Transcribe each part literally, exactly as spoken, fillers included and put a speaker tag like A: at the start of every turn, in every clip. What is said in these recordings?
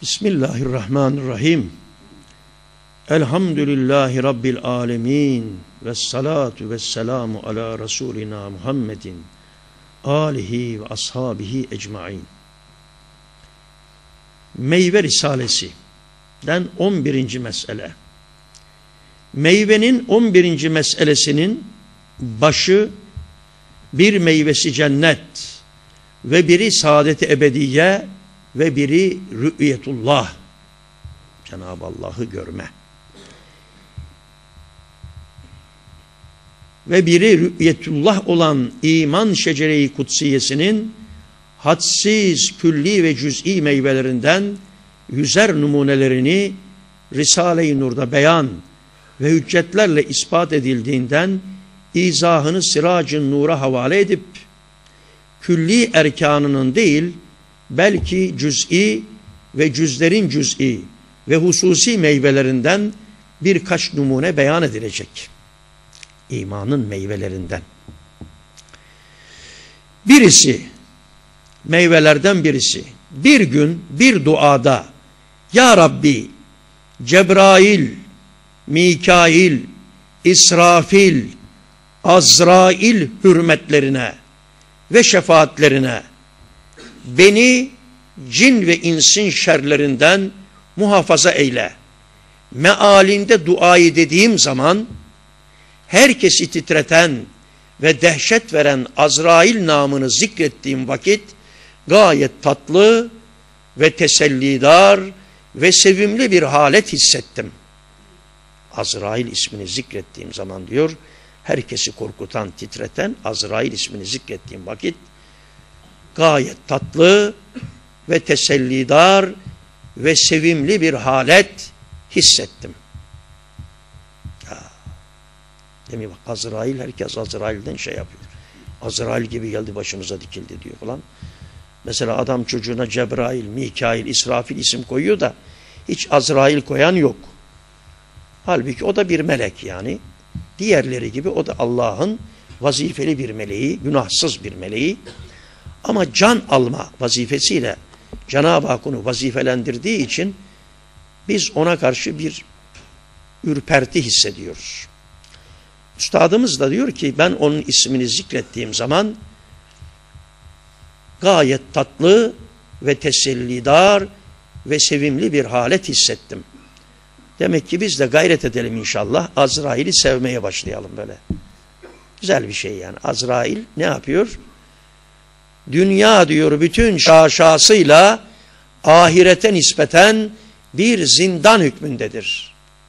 A: Bismillahirrahmanirrahim. Elhamdülillahi Rabbil alemin. Vessalatu vesselamu ala Resulina Muhammedin. Alihi ve ashabihi ecmain. Meyve Risalesi'den on birinci mesele. Meyvenin on birinci meselesinin başı bir meyvesi cennet ve biri saadet-i ebediye ve biri rü'yetullah. Cenab-ı Allah'ı görme. Ve biri rü'yetullah olan iman şecere-i kutsiyesinin hadsiz, külli ve cüz'i meyvelerinden yüzer numunelerini Risale-i Nur'da beyan ve hüccetlerle ispat edildiğinden izahını Sirac-ı Nur'a havale edip külli erkanının değil belki cüz'i ve cüzlerin cüz'i ve hususi meyvelerinden birkaç numune beyan edilecek. İmanın meyvelerinden. Birisi, meyvelerden birisi, bir gün bir duada Ya Rabbi, Cebrail, Mikail, İsrafil, Azrail hürmetlerine ve şefaatlerine beni cin ve insin şerlerinden muhafaza eyle. Mealinde duayı dediğim zaman herkesi titreten ve dehşet veren Azrail namını zikrettiğim vakit gayet tatlı ve tesellidar ve sevimli bir halet hissettim. Azrail ismini zikrettiğim zaman diyor, herkesi korkutan, titreten Azrail ismini zikrettiğim vakit gayet tatlı ve tesellidar ve sevimli bir halet hissettim. Ya. Demin bak Azrail, herkes Azrail'den şey yapıyor. Azrail gibi geldi başımıza dikildi diyor falan. Mesela adam çocuğuna Cebrail, Mikail, İsrafil isim koyuyor da hiç Azrail koyan yok. Halbuki o da bir melek yani. Diğerleri gibi o da Allah'ın vazifeli bir meleği, günahsız bir meleği. Ama can alma vazifesiyle Cenab-ı Hak onu vazifelendirdiği için biz ona karşı bir ürperti hissediyoruz. Üstadımız da diyor ki ben onun ismini zikrettiğim zaman gayet tatlı ve tesellidar ve sevimli bir halet hissettim. Demek ki biz de gayret edelim inşallah. Azrail'i sevmeye başlayalım böyle. Güzel bir şey yani. Azrail ne yapıyor? Dünya diyor bütün şaşasıyla ahirete nispeten bir zindan hükmündedir.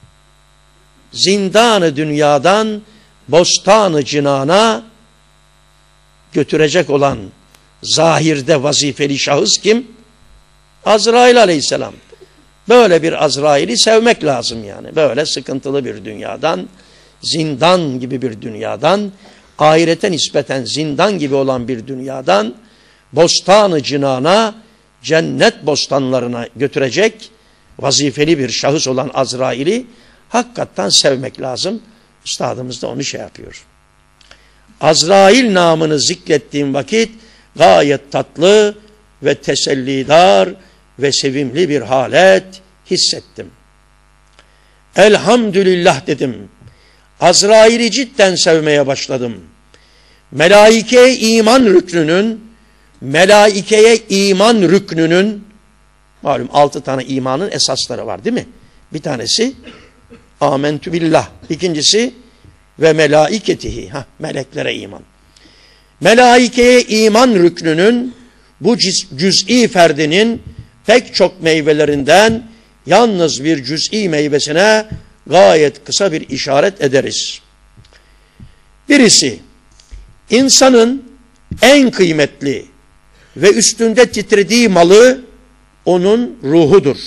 A: Zindanı dünyadan bostanı cinana götürecek olan zahirde vazifeli şahıs kim? Azrail aleyhisselam. Böyle bir Azrail'i sevmek lazım yani. Böyle sıkıntılı bir dünyadan, zindan gibi bir dünyadan, ahirete nispeten zindan gibi olan bir dünyadan, bostanı cinana, cennet bostanlarına götürecek vazifeli bir şahıs olan Azrail'i hakikaten sevmek lazım. Üstadımız da onu şey yapıyor. Azrail namını zikrettiğim vakit gayet tatlı ve tesellidar ve sevimli bir halet hissettim. Elhamdülillah dedim. Azrail'i cidden sevmeye başladım. Melaike iman rüknünün, melaikeye iman rüknünün, malum altı tane imanın esasları var değil mi? Bir tanesi amentü billah, ikincisi ve melaiketihi, ha, meleklere iman. Melaikeye iman rüknünün bu cüz'i ferdinin pek çok meyvelerinden yalnız bir cüz'i meyvesine gayet kısa bir işaret ederiz. Birisi, insanın en kıymetli ve üstünde titrediği malı onun ruhudur.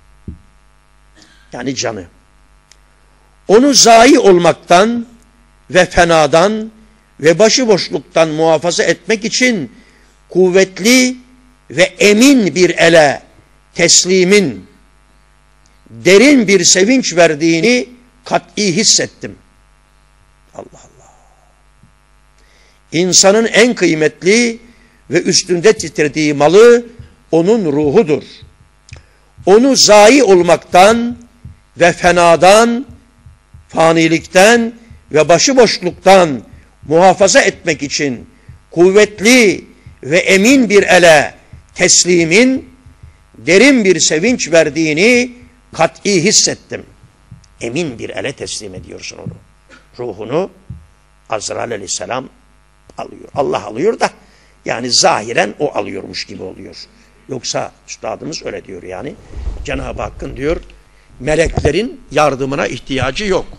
A: Yani canı. Onu zayi olmaktan ve fenadan ve başıboşluktan muhafaza etmek için kuvvetli ve emin bir ele teslimin derin bir sevinç verdiğini kat'i hissettim. Allah Allah. İnsanın en kıymetli ve üstünde titrediği malı onun ruhudur. onu zayi olmaktan ve fenadan, fanilikten ve başıboşluktan muhafaza etmek için kuvvetli ve emin bir ele teslimin derin bir sevinç verdiğini kat'i hissettim. Emin bir ele teslim ediyorsun onu. Ruhunu Azrail aleyhisselam alıyor. Allah alıyor da yani zahiren o alıyormuş gibi oluyor. Yoksa üstadımız öyle diyor yani. Cenab-ı Hakk'ın diyor meleklerin yardımına ihtiyacı yok.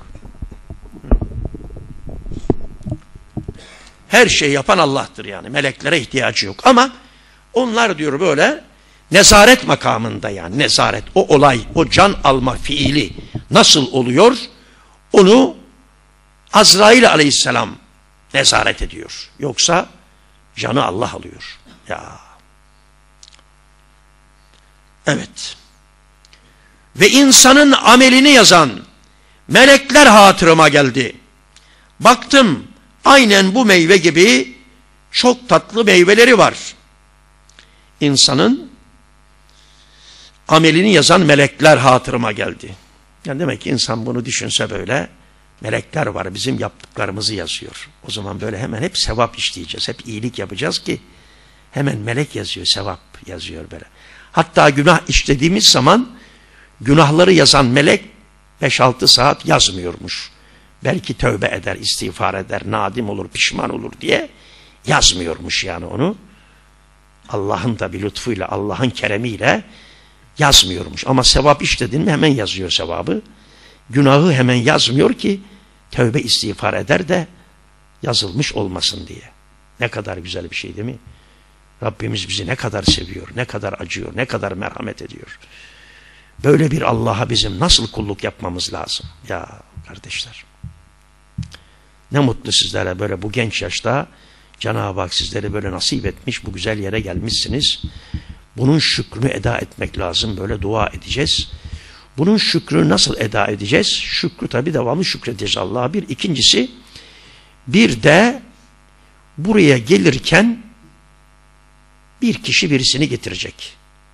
A: Her şeyi yapan Allah'tır yani. Meleklere ihtiyacı yok. Ama onlar diyor böyle nezaret makamında yani. Nezaret, o olay, o can alma fiili nasıl oluyor? Onu Azrail aleyhisselam nezaret ediyor. Yoksa canı Allah alıyor. Ya. Evet. Ve insanın amelini yazan melekler hatırıma geldi. Baktım aynen bu meyve gibi çok tatlı meyveleri var. İnsanın amelini yazan melekler hatırıma geldi. Yani demek ki insan bunu düşünse böyle, melekler var bizim yaptıklarımızı yazıyor. O zaman böyle hemen hep sevap işleyeceğiz. Hep iyilik yapacağız ki hemen melek yazıyor, sevap yazıyor böyle. Hatta günah işlediğimiz zaman günahları yazan melek beş altı saat yazmıyormuş. Belki tövbe eder, istiğfar eder, nadim olur, pişman olur diye yazmıyormuş yani onu. Allah'ın da bir lütfuyla, Allah'ın keremiyle yazmıyormuş. Ama sevap işledin mi hemen yazıyor sevabı. Günahı hemen yazmıyor ki tövbe istiğfar eder de yazılmış olmasın diye. Ne kadar güzel bir şey değil mi? Rabbimiz bizi ne kadar seviyor, ne kadar acıyor, ne kadar merhamet ediyor. Böyle bir Allah'a bizim nasıl kulluk yapmamız lazım? Ya kardeşler. Ne mutlu sizlere böyle bu genç yaşta Cenab-ı Hak sizleri böyle nasip etmiş, bu güzel yere gelmişsiniz. Bunun şükrünü eda etmek lazım. Böyle dua edeceğiz. Bunun şükrünü nasıl eda edeceğiz? Şükrü tabi devamlı şükredeceğiz Allah'a. Bir. İkincisi, bir de buraya gelirken bir kişi birisini getirecek.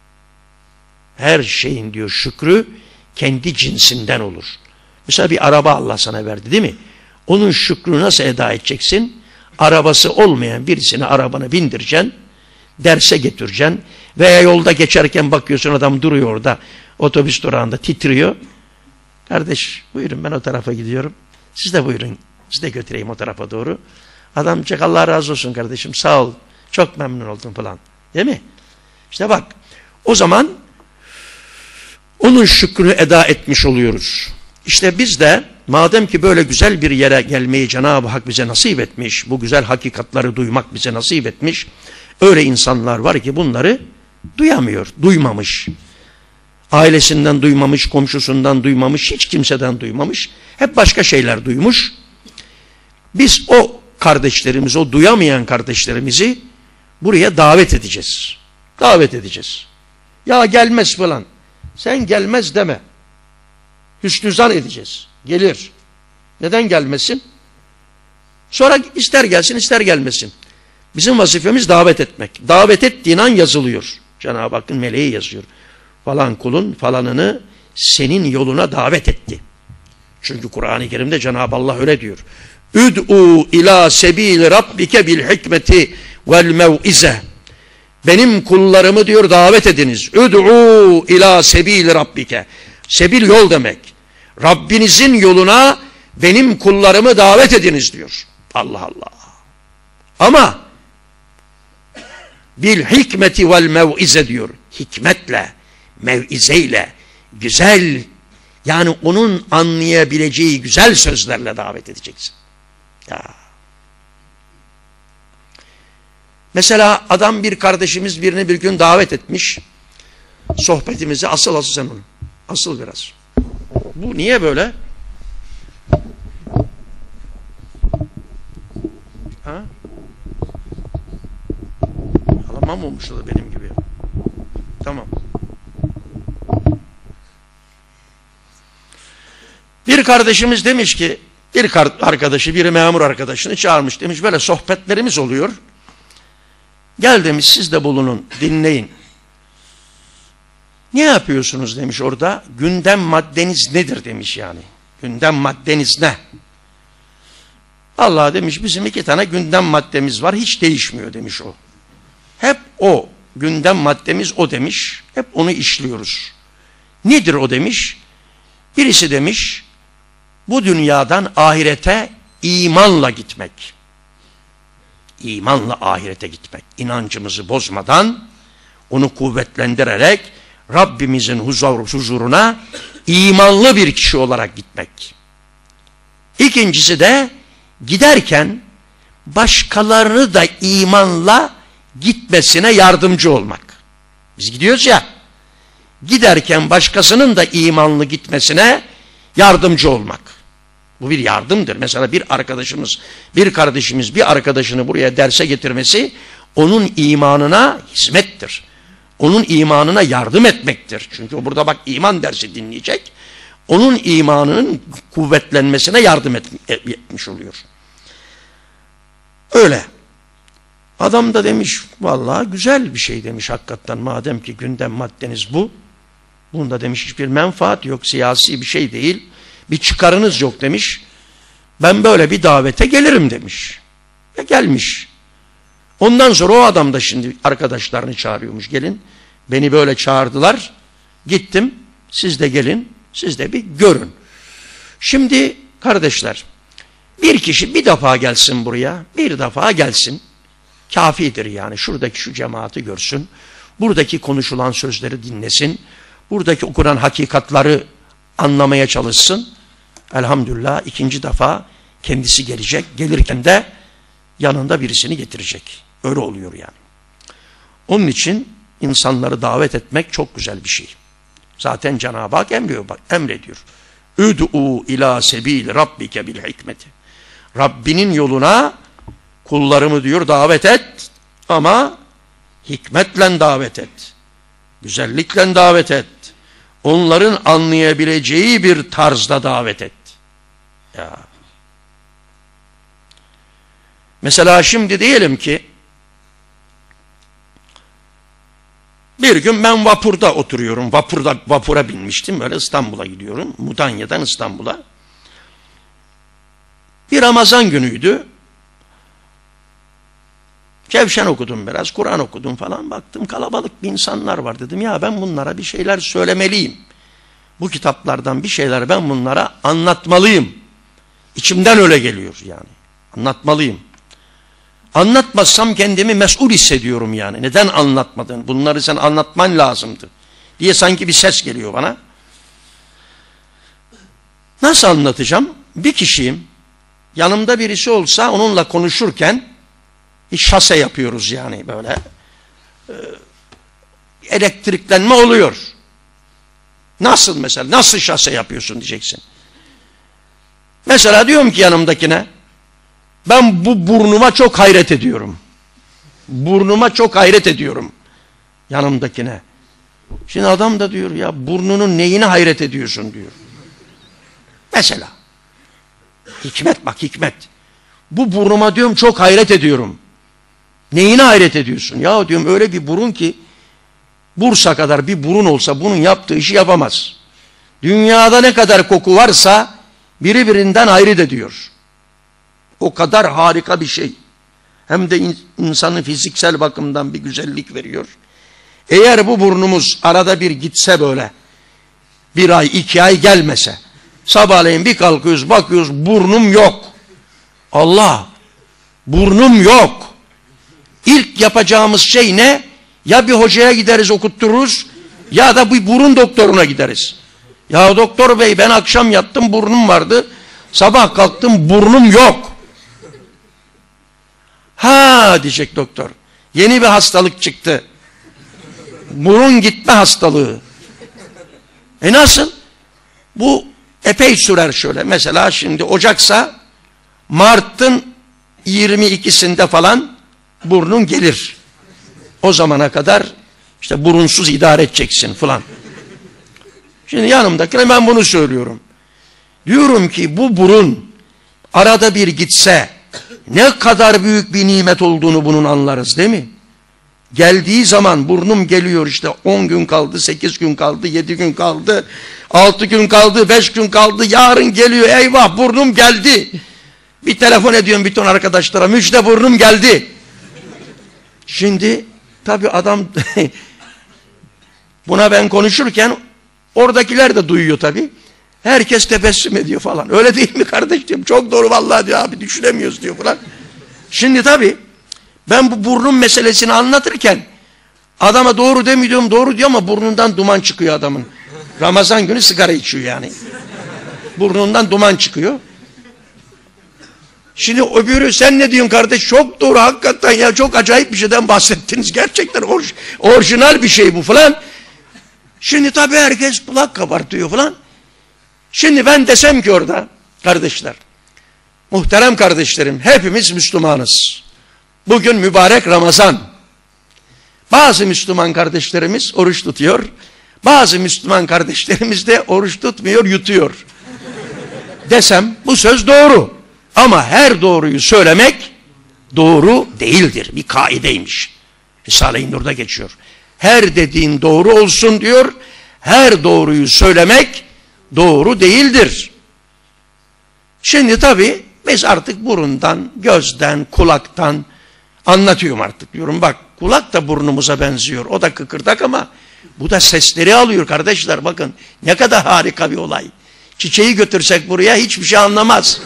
A: Her şeyin diyor şükrü kendi cinsinden olur. Mesela bir araba Allah sana verdi değil mi? Onun şükrünü nasıl eda edeceksin? Arabası olmayan birisine arabanı bindireceksin, derse götüreceksin veya yolda geçerken bakıyorsun adam duruyor orada, otobüs durağında titriyor. Kardeş buyurun ben o tarafa gidiyorum. Siz de buyurun, siz de götüreyim o tarafa doğru. Adam diyecek Allah razı olsun kardeşim sağ ol, çok memnun oldum falan. Değil mi? İşte bak o zaman onun şükrünü eda etmiş oluyoruz. İşte biz de madem ki böyle güzel bir yere gelmeyi Cenab-ı Hak bize nasip etmiş, bu güzel hakikatları duymak bize nasip etmiş, öyle insanlar var ki bunları duyamıyor, duymamış. Ailesinden duymamış, komşusundan duymamış, hiç kimseden duymamış. Hep başka şeyler duymuş. Biz o kardeşlerimizi, o duyamayan kardeşlerimizi buraya davet edeceğiz. Davet edeceğiz. Ya gelmez falan. Sen gelmez deme. Hüsnü zan edeceğiz. Gelir. Neden gelmesin? Sonra ister gelsin ister gelmesin. Bizim vazifemiz davet etmek. Davet ettiğin an yazılıyor. Cenab-ı Hakk'ın meleği yazıyor. Falan kulun falanını senin yoluna davet etti. Çünkü Kur'an-ı Kerim'de Cenab-ı Allah öyle diyor. Üd'u ila sebil rabbike bil hikmeti vel mev'ize. Benim kullarımı diyor davet ediniz. Üd'u ila sebil rabbike. Sebil yol demek. Rabbinizin yoluna benim kullarımı davet ediniz diyor. Allah Allah. Ama bil hikmeti vel mev'ize diyor. Hikmetle, mev'izeyle, güzel, yani onun anlayabileceği güzel sözlerle davet edeceksin. Ya. Mesela adam bir kardeşimiz birini bir gün davet etmiş. Sohbetimizi asıl asıl sen onu. Asıl biraz. Bu niye böyle? Ha? Alamam olmuş da benim gibi. Tamam. Bir kardeşimiz demiş ki, bir arkadaşı, bir memur arkadaşını çağırmış. Demiş böyle sohbetlerimiz oluyor. Gel demiş siz de bulunun, dinleyin. Ne yapıyorsunuz demiş orada. Gündem maddeniz nedir demiş yani. Gündem maddeniz ne? Allah demiş bizim iki tane gündem maddemiz var. Hiç değişmiyor demiş o. Hep o. Gündem maddemiz o demiş. Hep onu işliyoruz. Nedir o demiş? Birisi demiş bu dünyadan ahirete imanla gitmek. İmanla ahirete gitmek. İnancımızı bozmadan onu kuvvetlendirerek Rabbimizin huzur, huzuruna imanlı bir kişi olarak gitmek. İkincisi de giderken başkalarını da imanla gitmesine yardımcı olmak. Biz gidiyoruz ya, giderken başkasının da imanlı gitmesine yardımcı olmak. Bu bir yardımdır. Mesela bir arkadaşımız, bir kardeşimiz bir arkadaşını buraya derse getirmesi onun imanına hizmettir. Onun imanına yardım etmektir. Çünkü o burada bak iman dersi dinleyecek. Onun imanının kuvvetlenmesine yardım et, etmiş oluyor. Öyle. Adam da demiş vallahi güzel bir şey demiş hakikaten madem ki gündem maddeniz bu. Bunda demiş hiçbir menfaat yok, siyasi bir şey değil. Bir çıkarınız yok demiş. Ben böyle bir davete gelirim demiş. Ve gelmiş. Ondan sonra o adam da şimdi arkadaşlarını çağırıyormuş. Gelin beni böyle çağırdılar. Gittim siz de gelin siz de bir görün. Şimdi kardeşler bir kişi bir defa gelsin buraya. Bir defa gelsin. Kafidir yani. Şuradaki şu cemaati görsün. Buradaki konuşulan sözleri dinlesin. Buradaki okunan hakikatları anlamaya çalışsın. Elhamdülillah ikinci defa kendisi gelecek. Gelirken de yanında birisini getirecek. Öyle oluyor yani. Onun için insanları davet etmek çok güzel bir şey. Zaten Cenab-ı Hak emriyor, bak, emrediyor. Üd'u ila sebil rabbike bil hikmeti. Rabbinin yoluna kullarımı diyor davet et ama hikmetle davet et. Güzellikle davet et. Onların anlayabileceği bir tarzda davet et. Ya. Mesela şimdi diyelim ki bir gün ben vapurda oturuyorum. Vapurda vapura binmiştim. Böyle İstanbul'a gidiyorum. Mudanya'dan İstanbul'a. Bir Ramazan günüydü. Kevşen okudum biraz, Kur'an okudum falan. Baktım kalabalık bir insanlar var. Dedim ya ben bunlara bir şeyler söylemeliyim. Bu kitaplardan bir şeyler ben bunlara anlatmalıyım. İçimden öyle geliyor yani. Anlatmalıyım. Anlatmazsam kendimi mesul hissediyorum yani. Neden anlatmadın? Bunları sen anlatman lazımdı diye sanki bir ses geliyor bana. Nasıl anlatacağım? Bir kişiyim. Yanımda birisi olsa onunla konuşurken bir şase yapıyoruz yani böyle. Ee, elektriklenme oluyor. Nasıl mesela? Nasıl şase yapıyorsun diyeceksin. Mesela diyorum ki yanımdakine ben bu burnuma çok hayret ediyorum. Burnuma çok hayret ediyorum. Yanımdakine. Şimdi adam da diyor ya burnunun neyine hayret ediyorsun diyor. Mesela. Hikmet bak hikmet. Bu burnuma diyorum çok hayret ediyorum. Neyine hayret ediyorsun? Ya diyorum öyle bir burun ki Bursa kadar bir burun olsa bunun yaptığı işi yapamaz. Dünyada ne kadar koku varsa biri birinden ayrı ediyor. O kadar harika bir şey. Hem de insanın fiziksel bakımdan bir güzellik veriyor. Eğer bu burnumuz arada bir gitse böyle bir ay iki ay gelmese sabahleyin bir kalkıyoruz bakıyoruz burnum yok. Allah burnum yok. İlk yapacağımız şey ne? Ya bir hocaya gideriz okuttururuz ya da bir burun doktoruna gideriz. Ya doktor bey ben akşam yattım burnum vardı. Sabah kalktım burnum yok. Ha diyecek doktor. Yeni bir hastalık çıktı. Burun gitme hastalığı. E nasıl? Bu epey sürer şöyle. Mesela şimdi Ocaksa Mart'ın yirmi ikisinde falan burnun gelir. O zamana kadar işte burunsuz idare edeceksin falan. Şimdi yanımdakine ben bunu söylüyorum. Diyorum ki bu burun arada bir gitse ne kadar büyük bir nimet olduğunu bunun anlarız değil mi? Geldiği zaman burnum geliyor işte on gün kaldı, sekiz gün kaldı, yedi gün kaldı, altı gün kaldı, beş gün kaldı, yarın geliyor, eyvah burnum geldi. Bir telefon ediyorum bütün arkadaşlara, müjde burnum geldi. Şimdi tabii adam buna ben konuşurken oradakiler de duyuyor tabii. Herkes tebessüm ediyor falan. Öyle değil mi kardeş diyorum. Çok doğru vallahi diyor abi, düşünemiyoruz diyor falan. Şimdi tabii ben bu burnun meselesini anlatırken adama doğru demiyorum, doğru diyor ama burnundan duman çıkıyor adamın. Ramazan günü sigara içiyor yani. Burnundan duman çıkıyor. Şimdi öbürü sen ne diyorsun kardeş? Çok doğru hakikaten ya, çok acayip bir şeyden bahsettiniz. Gerçekten orj orijinal bir şey bu falan. Şimdi tabii herkes kulak kabartıyor falan. Şimdi ben desem ki orada kardeşler, muhterem kardeşlerim, hepimiz Müslümanız. Bugün mübarek Ramazan. Bazı Müslüman kardeşlerimiz oruç tutuyor. Bazı Müslüman kardeşlerimiz de oruç tutmuyor, yutuyor. Desem bu söz doğru. Ama her doğruyu söylemek doğru değildir. Bir kaideymiş. Risale-i Nur'da geçiyor. Her dediğin doğru olsun diyor. Her doğruyu söylemek doğru değildir. Şimdi tabii biz artık burundan, gözden, kulaktan anlatıyorum artık diyorum. Bak kulak da burnumuza benziyor. O da kıkırdak ama bu da sesleri alıyor kardeşler. Bakın ne kadar harika bir olay. Çiçeği götürsek buraya hiçbir şey anlamaz.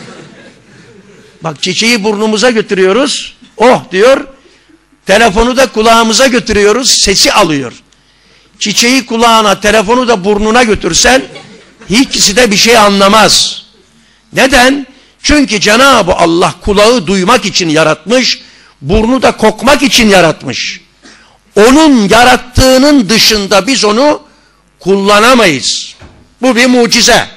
A: Bak çiçeği burnumuza götürüyoruz. Oh diyor. Telefonu da kulağımıza götürüyoruz. Sesi alıyor. Çiçeği kulağına, telefonu da burnuna götürsen hiçbirisi de bir şey anlamaz. Neden? Çünkü Cenab-ı Allah kulağı duymak için yaratmış, burnu da kokmak için yaratmış. Onun yarattığının dışında biz onu kullanamayız. Bu bir mucize.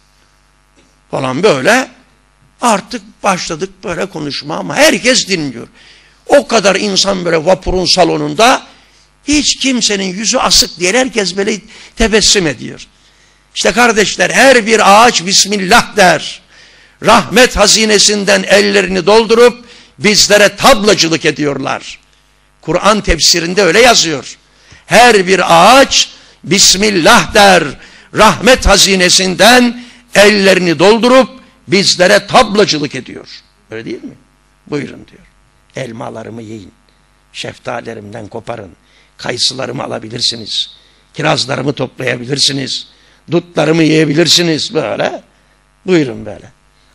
A: Falan böyle. Artık başladık böyle konuşma ama herkes dinliyor. O kadar insan böyle vapurun salonunda, hiç kimsenin yüzü asık değil, herkes böyle tebessüm ediyor. İşte kardeşler, her bir ağaç Bismillah der. Rahmet hazinesinden ellerini doldurup bizlere tablacılık ediyorlar. Kur'an tefsirinde öyle yazıyor. Her bir ağaç Bismillah der. Rahmet hazinesinden ellerini doldurup bizlere tablacılık ediyor. Öyle değil mi? Buyurun diyor. Elmalarımı yiyin. Şeftalilerimden koparın. Kayısılarımı alabilirsiniz. Kirazlarımı toplayabilirsiniz. Dutlarımı yiyebilirsiniz. Böyle. Buyurun böyle.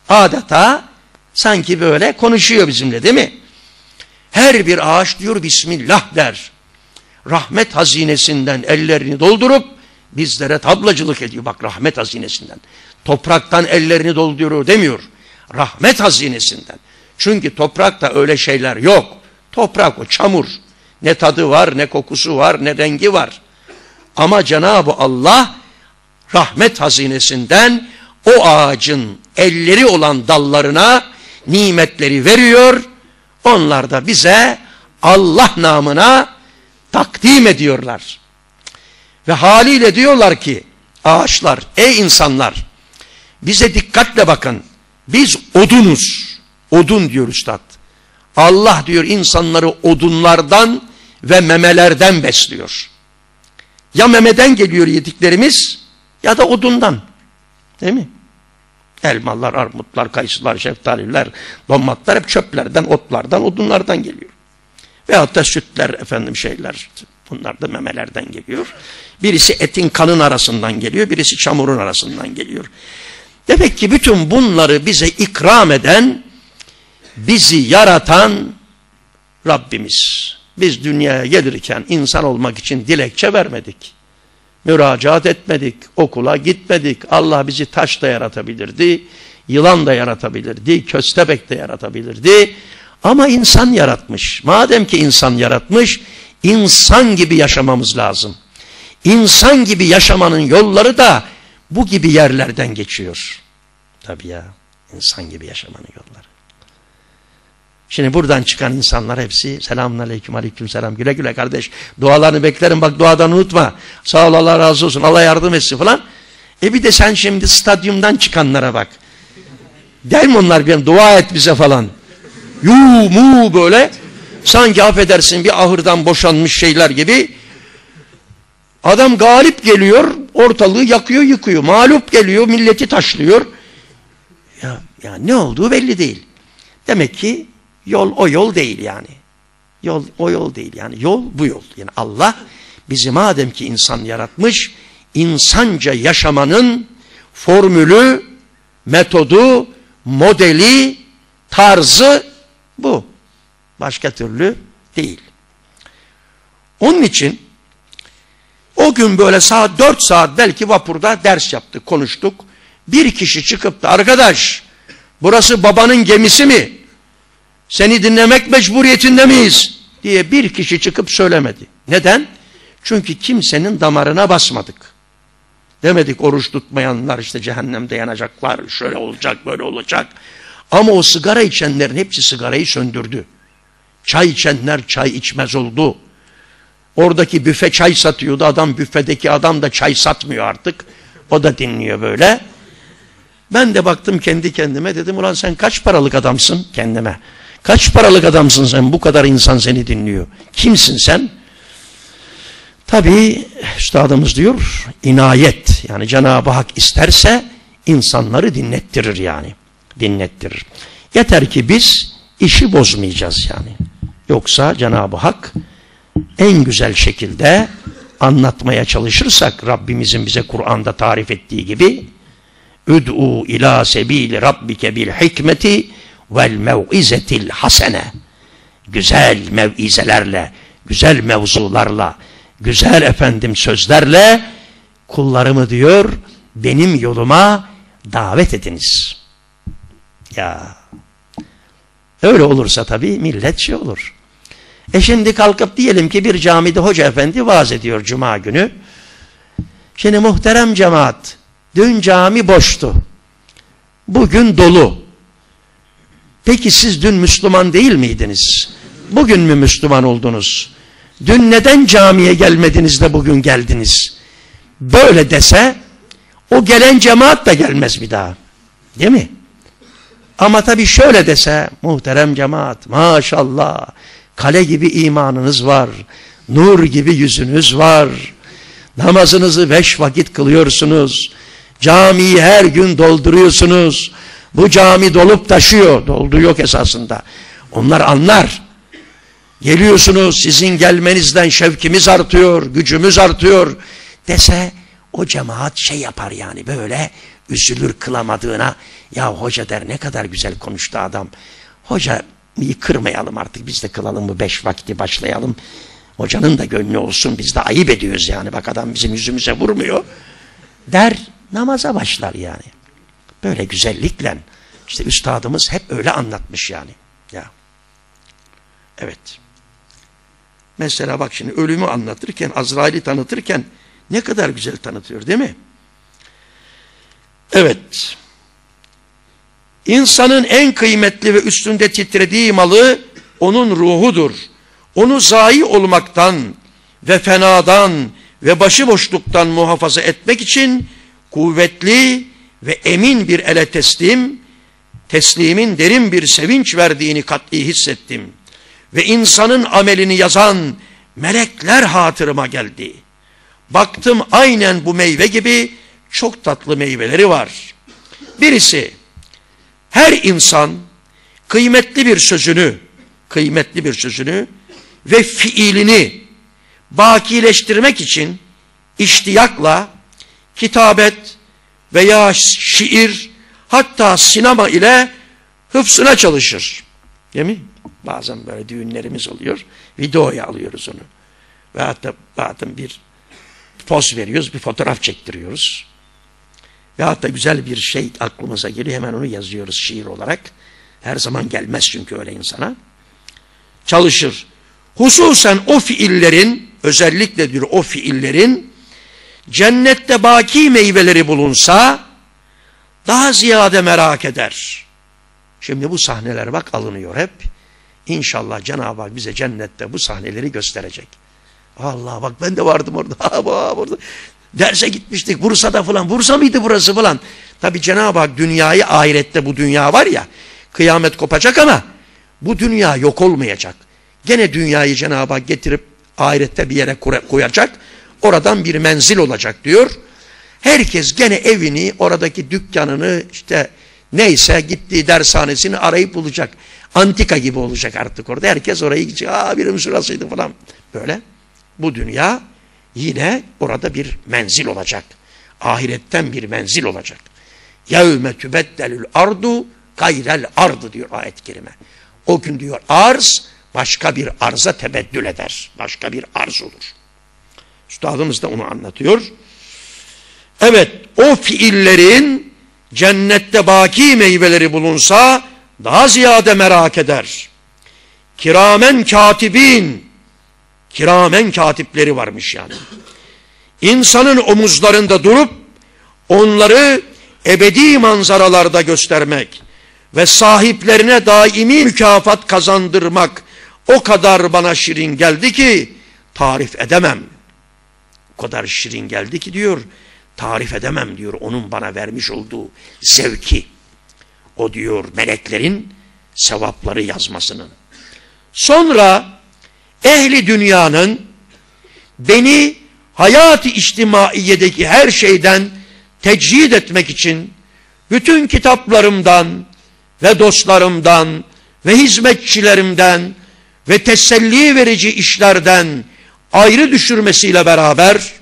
A: Adeta sanki böyle konuşuyor bizimle değil mi? Her bir ağaç diyor Bismillah der. Rahmet hazinesinden ellerini doldurup bizlere tablacılık ediyor. Bak rahmet hazinesinden. Topraktan ellerini dolduruyor demiyor. Rahmet hazinesinden. Çünkü toprakta öyle şeyler yok. Toprak o çamur. Ne tadı var, ne kokusu var, ne rengi var. Ama Cenab-ı Allah rahmet hazinesinden o ağacın elleri olan dallarına nimetleri veriyor. Onlar da bize Allah namına takdim ediyorlar. Ve haliyle diyorlar ki ağaçlar, ey insanlar, bize dikkatle bakın. Biz odunuz. Odun diyor üstad. Allah diyor insanları odunlardan ve memelerden besliyor. Ya memeden geliyor yediklerimiz ya da odundan. Değil mi? Elmalar, armutlar, kayısılar, şeftaliler, domatlar hep çöplerden, otlardan, odunlardan geliyor. Veyahut da sütler, efendim şeyler, bunlar da memelerden geliyor. Birisi etin kanın arasından geliyor, birisi çamurun arasından geliyor. Demek ki bütün bunları bize ikram eden, bizi yaratan Rabbimiz. Biz dünyaya gelirken insan olmak için dilekçe vermedik. Müracaat etmedik, okula gitmedik. Allah bizi taş da yaratabilirdi, yılan da yaratabilirdi, köstebek de yaratabilirdi. Ama insan yaratmış. Madem ki insan yaratmış, insan gibi yaşamamız lazım. İnsan gibi yaşamanın yolları da bu gibi yerlerden geçiyor. Tabii ya, insan gibi yaşamanın yolları. Şimdi buradan çıkan insanlar hepsi selamünaleyküm, aleykümselam, güle güle kardeş, dualarını beklerim, bak duadan unutma, sağ ol, Allah razı olsun, Allah yardım etsin falan. E bir de sen şimdi stadyumdan çıkanlara bak. Der mi onlar bir dua et bize falan? Yuu mu böyle. Sanki affedersin bir ahırdan boşanmış şeyler gibi. Adam galip geliyor, ortalığı yakıyor, yıkıyor. Mağlup geliyor, milleti taşlıyor. Ya, ya ne olduğu belli değil. Demek ki yol o yol değil yani. Yol o yol değil yani. Yol bu yol. Yani Allah bizi madem ki insan yaratmış, insanca yaşamanın formülü, metodu, modeli, tarzı bu. Başka türlü değil. Onun için o gün böyle saat dört saat belki vapurda ders yaptık, konuştuk. Bir kişi çıkıp da arkadaş burası babanın gemisi mi? Seni dinlemek mecburiyetinde miyiz? Diye bir kişi çıkıp söylemedi. Neden? Çünkü kimsenin damarına basmadık. Demedik oruç tutmayanlar işte cehennemde yanacaklar, şöyle olacak, böyle olacak. Ama o sigara içenlerin hepsi sigarayı söndürdü. Çay içenler çay içmez oldu. Oradaki büfe çay satıyordu. Adam büfedeki adam da çay satmıyor artık. O da dinliyor böyle. Ben de baktım kendi kendime, dedim ulan sen kaç paralık adamsın kendime. Kaç paralık adamsın sen, bu kadar insan seni dinliyor. Kimsin sen? Tabii üstadımız diyor inayet, yani Cenab-ı Hak isterse insanları dinlettirir yani. Dinlettirir. Yeter ki biz işi bozmayacağız yani. Yoksa Cenab-ı Hak en güzel şekilde anlatmaya çalışırsak Rabbimizin bize Kur'an'da tarif ettiği gibi Üd'u ila sebili rabbike bil hikmeti vel mev'izetil hasene. Güzel mev'izelerle, güzel mevzularla, güzel efendim sözlerle kullarımı diyor benim yoluma davet ediniz. Ya öyle olursa tabii millet şey olur. E şimdi kalkıp diyelim ki bir camide hoca efendi vaaz ediyor cuma günü. Şimdi muhterem cemaat, dün cami boştu. Bugün dolu. Peki siz dün Müslüman değil miydiniz? Bugün mü Müslüman oldunuz? Dün neden camiye gelmediniz de bugün geldiniz? Böyle dese o gelen cemaat da gelmez bir daha. Değil mi? Ama tabii şöyle dese muhterem cemaat maşallah kale gibi imanınız var. Nur gibi yüzünüz var. Namazınızı beş vakit kılıyorsunuz. Camiyi her gün dolduruyorsunuz. Bu cami dolup taşıyor. Doldu yok esasında. Onlar anlar. Geliyorsunuz, sizin gelmenizden şevkimiz artıyor, gücümüz artıyor dese o cemaat şey yapar yani böyle üzülür kılamadığına. Ya hoca der ne kadar güzel konuştu adam. Hoca kırmayalım artık, biz de kılalım bu beş vakti başlayalım. Hocanın da gönlü olsun, biz de ayıp ediyoruz yani. Bak adam bizim yüzümüze vurmuyor der, namaza başlar yani. Böyle güzellikle işte üstadımız hep öyle anlatmış yani. Ya. Evet. Mesela bak şimdi ölümü anlatırken, Azrail'i tanıtırken ne kadar güzel tanıtıyor değil mi? Evet. İnsanın en kıymetli ve üstünde titrediği malı onun ruhudur. Onu zayi olmaktan ve fenadan ve başıboşluktan muhafaza etmek için kuvvetli ve emin bir ele teslim, teslimin derin bir sevinç verdiğini kat'i hissettim. Ve insanın amelini yazan melekler hatırıma geldi. Baktım aynen bu meyve gibi çok tatlı meyveleri var. Birisi, her insan kıymetli bir sözünü, kıymetli bir sözünü ve fiilini bakileştirmek için iştiyakla kitabet veya şiir, hatta sinema ile hıfzına çalışır. Değil mi? Bazen böyle düğünlerimiz oluyor, videoya alıyoruz onu. Ve hatta bazen bir poz veriyoruz, bir fotoğraf çektiriyoruz. Ve hatta güzel bir şey aklımıza geliyor, hemen onu yazıyoruz şiir olarak. Her zaman gelmez çünkü öyle insana. Çalışır. Hususen o fiillerin, özellikle diyor o fiillerin cennette baki meyveleri bulunsa daha ziyade merak eder. Şimdi bu sahneler bak alınıyor hep. İnşallah Cenab-ı Hak bize cennette bu sahneleri gösterecek. Allah bak ben de vardım orada. orada. Derse gitmiştik Bursa'da falan. Bursa mıydı burası falan. Tabi Cenab-ı Hak dünyayı, ahirette bu dünya var ya, kıyamet kopacak ama bu dünya yok olmayacak. Gene dünyayı Cenab-ı Hak getirip ahirette bir yere koyacak. Oradan bir menzil olacak diyor. Herkes gene evini, oradaki dükkanını, işte neyse gittiği dershanesini arayıp bulacak. Antika gibi olacak artık orada. Herkes oraya gidecek. Aa birim şurasıydı falan. Böyle. Bu dünya yine orada bir menzil olacak. Ahiretten bir menzil olacak. Yevme tübeddelül ardu gayrel ardı diyor ayet-i kerime. O gün diyor arz başka bir arza tebeddül eder. Başka bir arz olur. Üstadımız da onu anlatıyor. Evet, o fiillerin cennette baki meyveleri bulunsa daha ziyade merak eder. Kiramen katibin, kiramen katipleri varmış yani. İnsanın omuzlarında durup onları ebedi manzaralarda göstermek ve sahiplerine daimi mükafat kazandırmak o kadar bana şirin geldi ki tarif edemem. O kadar şirin geldi ki diyor, tarif edemem diyor onun bana vermiş olduğu zevki. O diyor meleklerin sevapları yazmasının. Sonra ehli dünyanın beni hayat-ı içtimaiyedeki her şeyden tecrid etmek için bütün kitaplarımdan ve dostlarımdan ve hizmetçilerimden ve teselli verici işlerden ayrı düşürmesiyle beraber,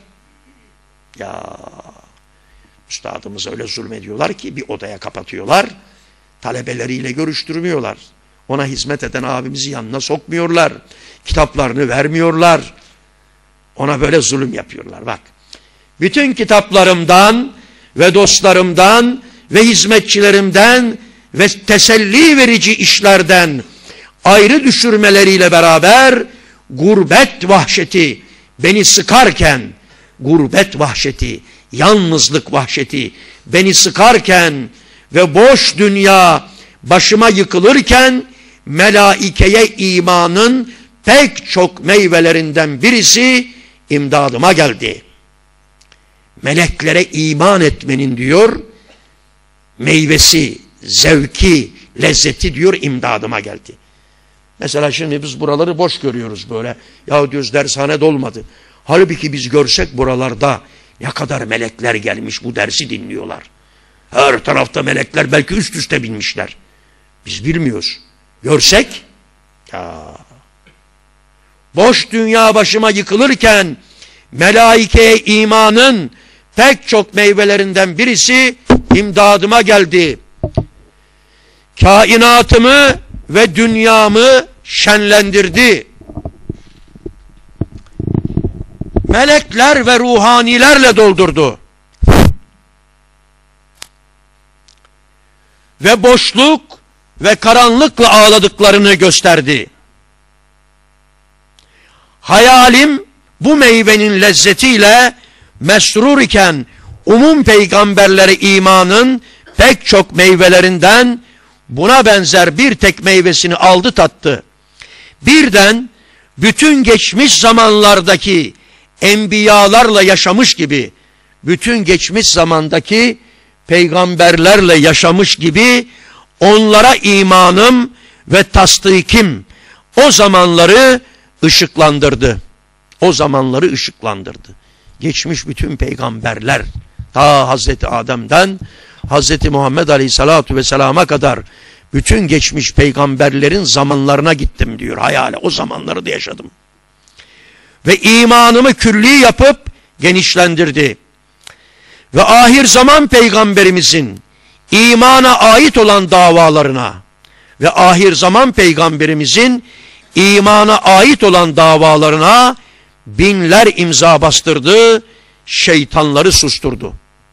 A: ya üstadımız öyle zulmediyorlar ki bir odaya kapatıyorlar, talebeleriyle görüştürmüyorlar, ona hizmet eden abimizi yanına sokmuyorlar, kitaplarını vermiyorlar, ona böyle zulüm yapıyorlar. Bak, bütün kitaplarımdan ve dostlarımdan ve hizmetçilerimden ve teselli verici işlerden ayrı düşürmeleriyle beraber gurbet vahşeti beni sıkarken, gurbet vahşeti, yalnızlık vahşeti beni sıkarken ve boş dünya başıma yıkılırken melaikeye imanın pek çok meyvelerinden birisi imdadıma geldi. Meleklere iman etmenin diyor meyvesi, zevki, lezzeti diyor imdadıma geldi. Mesela şimdi biz buraları boş görüyoruz böyle. Ya diyoruz dershane dolmadı. Halbuki biz görsek buralarda ne kadar melekler gelmiş bu dersi dinliyorlar. Her tarafta melekler belki üst üste binmişler. Biz bilmiyoruz. Görsek ya boş dünya başıma yıkılırken melaikeye imanın pek çok meyvelerinden birisi imdadıma geldi. Kainatımı ve dünyamı şenlendirdi. Melekler ve ruhanilerle doldurdu. Ve boşluk ve karanlıkla ağladıklarını gösterdi. Hayalim bu meyvenin lezzetiyle mesrur iken umum peygamberlere imanın pek çok meyvelerinden buna benzer bir tek meyvesini aldı tattı. Birden bütün geçmiş zamanlardaki enbiyalarla yaşamış gibi, bütün geçmiş zamandaki peygamberlerle yaşamış gibi onlara imanım ve tasdikim o zamanları ışıklandırdı. O zamanları ışıklandırdı. Geçmiş bütün peygamberler, ta Hazreti Adem'den Hazreti Muhammed Aleyhisselatü Vesselam'a kadar bütün geçmiş peygamberlerin zamanlarına gittim diyor hayale. O zamanları da yaşadım. Ve imanımı külli yapıp genişlendirdi. Ve ahir zaman peygamberimizin imana ait olan davalarına ve ahir zaman peygamberimizin imana ait olan davalarına binler imza bastırdı, şeytanları susturdu.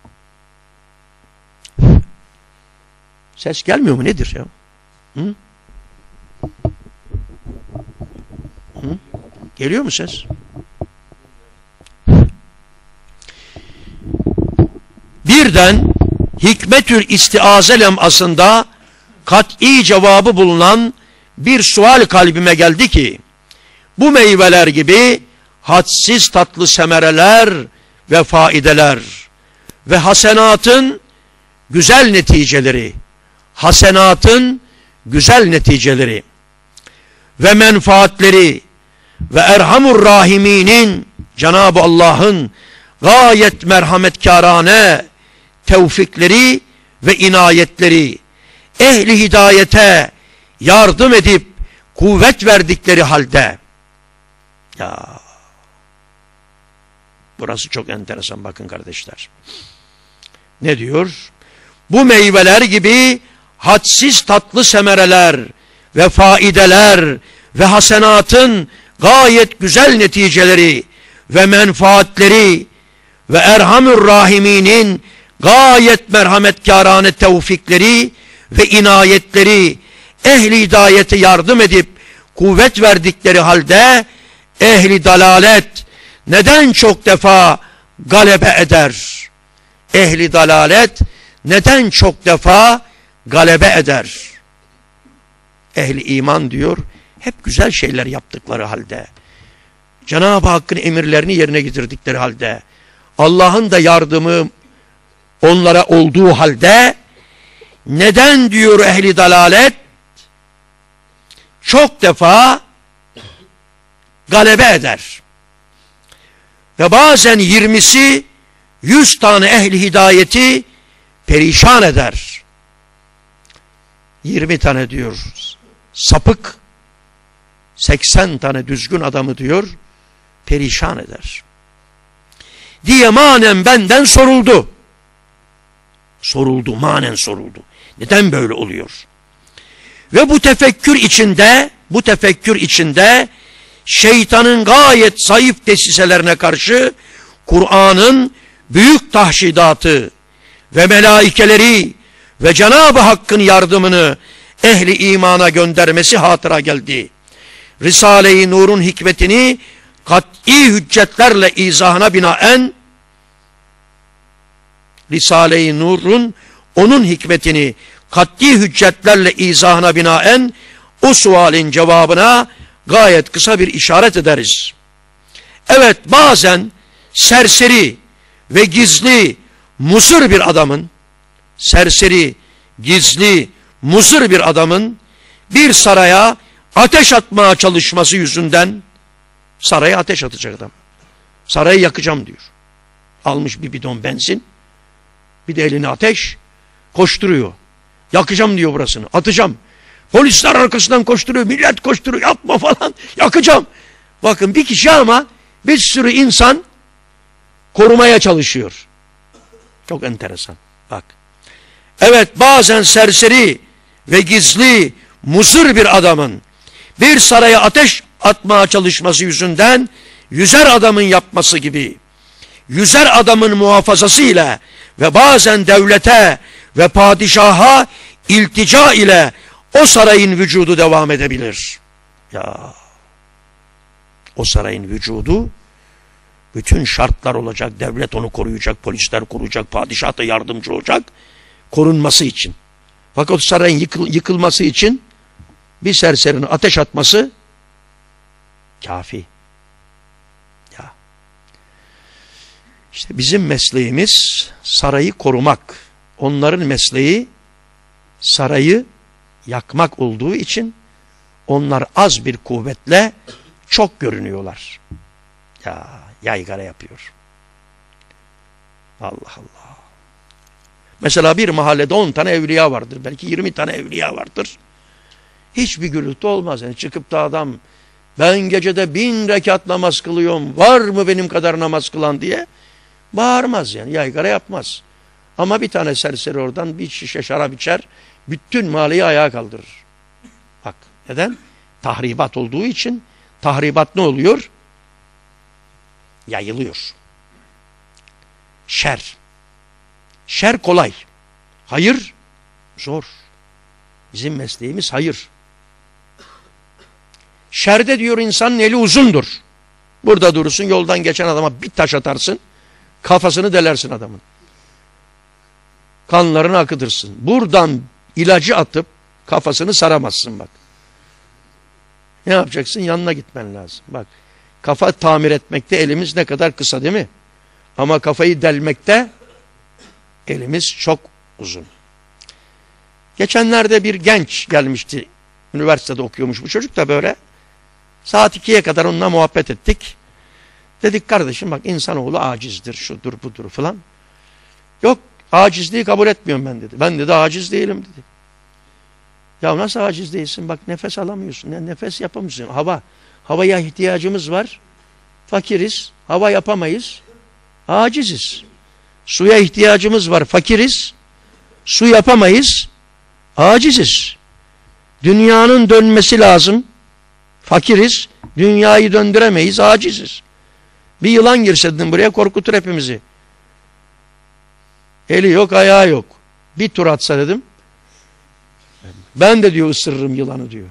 A: Ses gelmiyor mu nedir ya? Hı? Hı? Geliyor mu ses? Birden Hikmetül İstiaze lem'asında kat'i cevabı bulunan bir sual kalbime geldi ki, bu meyveler gibi hadsiz tatlı semereler ve faideler ve hasenatın güzel neticeleri, hasenatın güzel neticeleri ve menfaatleri ve Erhamur Rahiminin, Cenab-ı Allah'ın gayet merhametkârane tevfikleri ve inayetleri ehli hidayete yardım edip kuvvet verdikleri halde, ya burası çok enteresan, bakın kardeşler. Ne diyor? Bu meyveler gibi hadsiz tatlı semereler ve faideler ve hasenatın gayet güzel neticeleri ve menfaatleri ve Erhamur Rahiminin gayet merhametkârane tevfikleri ve inayetleri ehli hidayete yardım edip kuvvet verdikleri halde ehli dalalet neden çok defa galebe eder? Ehli dalalet neden çok defa galebe eder? Ehli iman diyor, hep güzel şeyler yaptıkları halde, Cenab-ı Hakk'ın emirlerini yerine getirdikleri halde, Allah'ın da yardımı onlara olduğu halde, neden diyor ehli dalalet çok defa galebe eder? Ve bazen yirmisi yüz tane ehli hidayeti perişan eder. Yirmi tane diyor sapık, seksen tane düzgün adamı diyor perişan eder. Diye manen benden soruldu. Soruldu, manen soruldu. Neden böyle oluyor? Ve bu tefekkür içinde, bu tefekkür içinde şeytanın gayet zayıf desiselerine karşı Kur'an'ın büyük tahşidatı ve melaikeleri ve Cenab-ı Hakk'ın yardımını ehli imana göndermesi hatıra geldi. Risale-i Nur'un hikmetini kat'i hüccetlerle izahına binaen, Risale-i Nur'un onun hikmetini kat'i hüccetlerle izahına binaen o sualin cevabına gayet kısa bir işaret ederiz. Evet, bazen serseri ve gizli, muzır bir adamın, serseri, gizli, muzır bir adamın bir saraya ateş atmaya çalışması yüzünden, saraya ateş atacak adam. Sarayı yakacağım diyor. Almış bir bidon benzin, bir de eline ateş, koşturuyor. Yakacağım diyor burasını, atacağım. Polisler arkasından koşturuyor, millet koşturuyor, yapma falan, yakacağım. Bakın bir kişi ama bir sürü insan korumaya çalışıyor. Çok enteresan, bak. Evet, bazen serseri ve gizli, muzır bir adamın bir saraya ateş atmaya çalışması yüzünden yüzer adamın yapması gibi, yüzer adamın muhafazası ile ve bazen devlete ve padişaha iltica ile o sarayın vücudu devam edebilir. Ya, o sarayın vücudu, bütün şartlar olacak, devlet onu koruyacak, polisler koruyacak, padişah da yardımcı olacak, korunması için. Fakat sarayın yıkıl, yıkılması için bir serserinin ateş atması kafi. Ya. İşte bizim mesleğimiz sarayı korumak. Onların mesleği sarayı yakmak olduğu için onlar az bir kuvvetle çok görünüyorlar. Ya, yaygara yapıyor. Allah Allah. Mesela bir mahallede on tane evliya vardır. Belki yirmi tane evliya vardır. Hiçbir gürültü olmaz. Yani çıkıp da adam, ben gecede bin rekat namaz kılıyorum, var mı benim kadar namaz kılan diye bağırmaz yani. Yaygara yapmaz. Ama bir tane serseri oradan bir şişe şarap içer, bütün mahalleyi ayağa kaldırır. Bak, neden? Tahribat olduğu için. Tahribat ne oluyor? Yayılıyor. Şer. Şer kolay. Hayır zor. Bizim mesleğimiz hayır. Şerde diyor insanın eli uzundur. Burada durursun, yoldan geçen adama bir taş atarsın, kafasını delersin adamın. Kanlarını akıtırsın. Buradan ilacı atıp kafasını saramazsın bak. Ne yapacaksın? Yanına gitmen lazım. Bak, kafa tamir etmekte elimiz ne kadar kısa değil mi? Ama kafayı delmekte elimiz çok uzun. Geçenlerde bir genç gelmişti Üniversitede okuyormuş bu çocuk da böyle. Saat ikiye kadar onunla muhabbet ettik. Dedik kardeşim bak insanoğlu acizdir, şudur budur falan. Yok acizliği kabul etmiyorum ben dedi. Ben dedi aciz değilim dedi. Ya nasıl aciz değilsin? Bak nefes alamıyorsun. Yani nefes yapamıyorsun. Hava. Havaya ihtiyacımız var. Fakiriz. Hava yapamayız. Aciziz. Suya ihtiyacımız var. Fakiriz. Su yapamayız. Aciziz. Dünyanın dönmesi lazım. Fakiriz. Dünyayı döndüremeyiz. Aciziz. Bir yılan girse dedim buraya korkutur hepimizi. Eli yok, ayağı yok. Bir tur atsa dedim. Ben de diyor ısırırım yılanı diyor.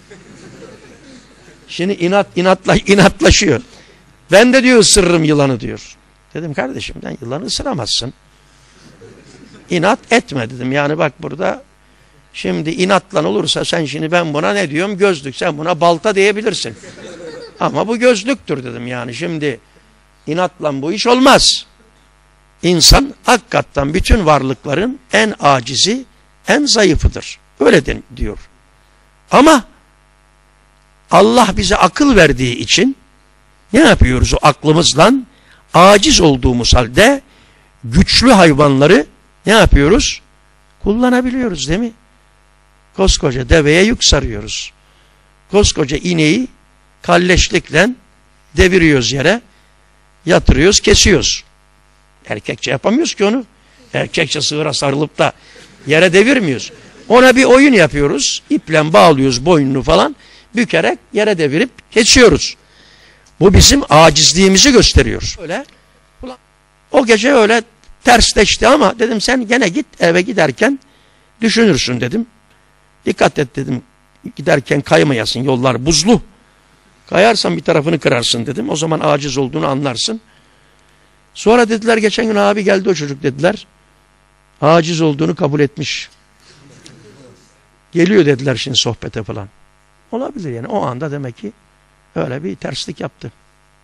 A: Şimdi inat inatla inatlaşıyor. Ben de diyor ısırırım yılanı diyor. Dedim kardeşim sen yılanı ısıramazsın. İnat etme dedim. Yani bak burada şimdi inatlan olursa sen şimdi ben buna ne diyorum? Gözlük. Sen buna balta diyebilirsin. Ama bu gözlüktür dedim yani. Şimdi inatlan bu iş olmaz. İnsan hakikaten bütün varlıkların en acizi, en zayıfıdır. Öyle de, diyor. Ama Allah bize akıl verdiği için ne yapıyoruz o aklımızla? Aciz olduğumuz halde güçlü hayvanları ne yapıyoruz? Kullanabiliyoruz değil mi? Koskoca deveye yük sarıyoruz. Koskoca ineği kalleşlikle deviriyoruz yere, yatırıyoruz, kesiyoruz. Erkekçe yapamıyoruz ki onu. Erkekçe sığıra sarılıp da yere devirmiyoruz. Ona bir oyun yapıyoruz. İple bağlıyoruz boynunu falan. Bükerek yere devirip kesiyoruz. Bu bizim acizliğimizi gösteriyor. Öyle. O gece öyle tersleşti ama dedim sen gene git eve giderken düşünürsün dedim. Dikkat et dedim. Giderken kaymayasın, yollar buzlu. Kayarsan bir tarafını kırarsın dedim. O zaman aciz olduğunu anlarsın. Sonra dediler geçen gün abi geldi o çocuk dediler. Aciz olduğunu kabul etmiş. Geliyor dediler şimdi sohbete falan. Olabilir yani o anda demek ki öyle bir terslik yaptı.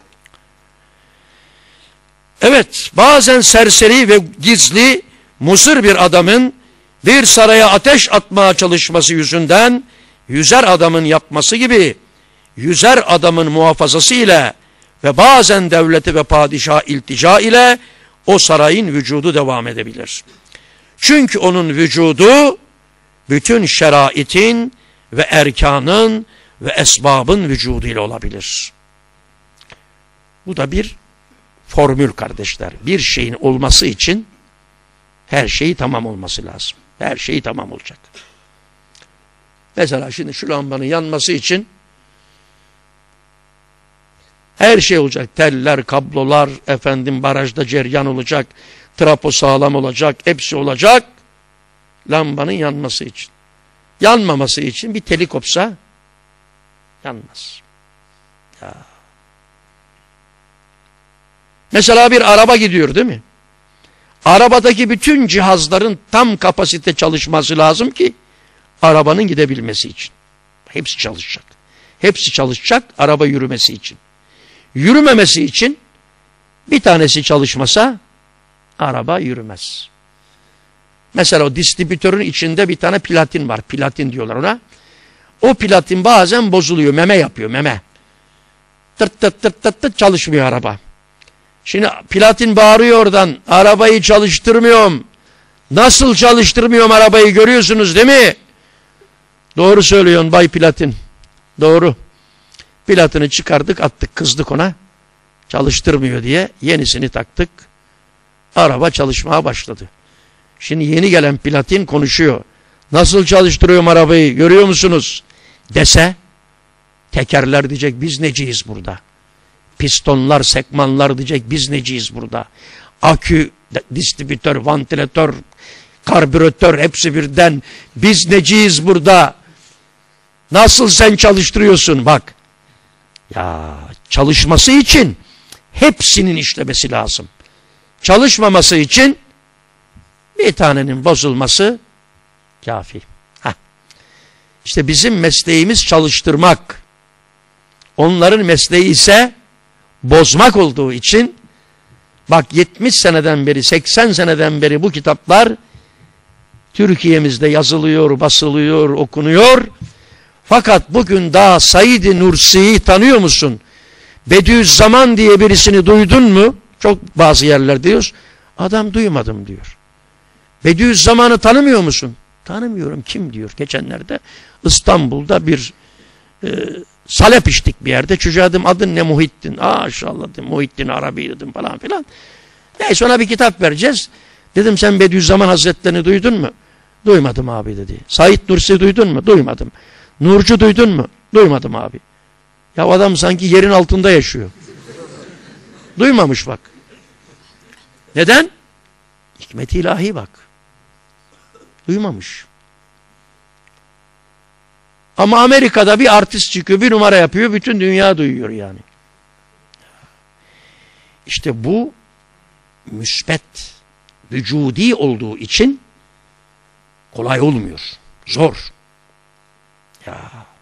A: Evet, bazen serseri ve gizli musır bir adamın bir saraya ateş atmaya çalışması yüzünden yüzer adamın yapması gibi yüzer adamın muhafazası ile ve bazen devleti ve padişah iltica ile o sarayın vücudu devam edebilir. Çünkü onun vücudu bütün şeraitin ve erkanın ve esbabın vücuduyla olabilir. Bu da bir formül kardeşler. Bir şeyin olması için her şeyi tamam olması lazım. Her şeyi tamam olacak. Mesela şimdi şu lambanın yanması için her şey olacak. Teller, kablolar, efendim barajda cereyan olacak. Trapo sağlam olacak. Hepsi olacak. Lambanın yanması için. Yanmaması için bir teli kopsa yanmaz. Ya. Mesela bir araba gidiyor değil mi? Arabadaki bütün cihazların tam kapasite çalışması lazım ki arabanın gidebilmesi için. Hepsi çalışacak. Hepsi çalışacak araba yürümesi için. Yürümemesi için bir tanesi çalışmasa araba yürümez. Mesela o distribütörün içinde bir tane platin var. Platin diyorlar ona. O platin bazen bozuluyor. Meme yapıyor meme. Tırt tırt tırt tırt tırt çalışmıyor araba. Şimdi platin bağırıyor oradan. Arabayı çalıştırmıyorum. Nasıl çalıştırmıyorum arabayı görüyorsunuz değil mi? Doğru söylüyorsun Bay Platin. Doğru. Platini çıkardık attık kızdık ona. Çalıştırmıyor diye yenisini taktık. Araba çalışmaya başladı. Şimdi yeni gelen platin konuşuyor. Nasıl çalıştırıyorum arabayı görüyor musunuz? Dese tekerler diyecek biz neciyiz burada. Pistonlar, sekmanlar diyecek biz neciyiz burada. Akü, distribütör, vantilatör, karbüratör hepsi birden biz neciyiz burada. Nasıl sen çalıştırıyorsun bak. Ya çalışması için hepsinin işlemesi lazım. Çalışmaması için bir tanenin bozulması kafi. Heh. İşte bizim mesleğimiz çalıştırmak. Onların mesleği ise bozmak olduğu için bak yetmiş seneden beri seksen seneden beri bu kitaplar Türkiye'mizde yazılıyor, basılıyor, okunuyor. Fakat bugün daha Said-i Nursi'yi tanıyor musun? Bediüzzaman diye birisini duydun mu? Çok bazı yerler diyoruz. Adam duymadım diyor. Bediüzzaman'ı tanımıyor musun? Tanımıyorum. Kim diyor? Geçenlerde İstanbul'da bir e, salep içtik bir yerde. Çocuğa dedim adın ne? Muhittin. Aa maşallah dedim. Muhittin Arabi dedim falan filan. Neyse ona bir kitap vereceğiz. Dedim sen Bediüzzaman Hazretlerini duydun mu? Duymadım abi dedi. Said Nursi duydun mu? Duymadım. Nurcu duydun mu? Duymadım abi. Ya adam sanki yerin altında yaşıyor. Duymamış bak. Neden? Hikmet-i ilahi bak. Duymamış. Ama Amerika'da bir artist çıkıyor, bir numara yapıyor, bütün dünya duyuyor yani. İşte bu müsbet, vücudi olduğu için kolay olmuyor. Zor. Ya.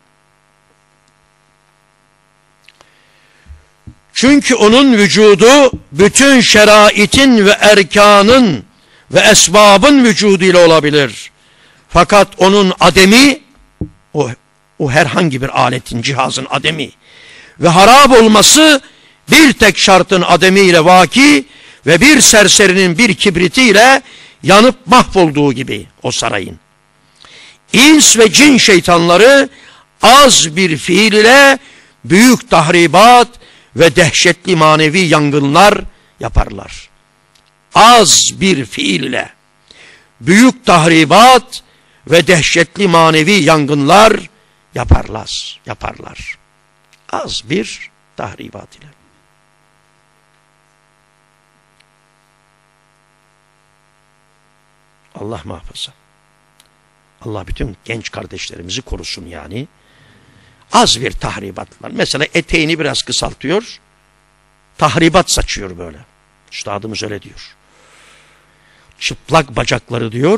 A: Çünkü onun vücudu bütün şeraitin ve erkanın ve esbabın vücuduyla olabilir. Fakat onun ademi, o, o herhangi bir aletin, cihazın ademi ve harap olması bir tek şartın ademiyle vaki ve bir serserinin bir kibritiyle yanıp mahvolduğu gibi o sarayın. İns ve cin şeytanları az bir fiil ile büyük tahribat ve dehşetli manevi yangınlar yaparlar. Az bir fiil ile büyük tahribat ve dehşetli manevi yangınlar yaparlar. Yaparlar. Az bir tahribat ile. Allah muhafaza. Allah bütün genç kardeşlerimizi korusun yani. Az bir tahribat var. Mesela eteğini biraz kısaltıyor, tahribat saçıyor böyle. Üstadımız öyle diyor. Çıplak bacakları diyor,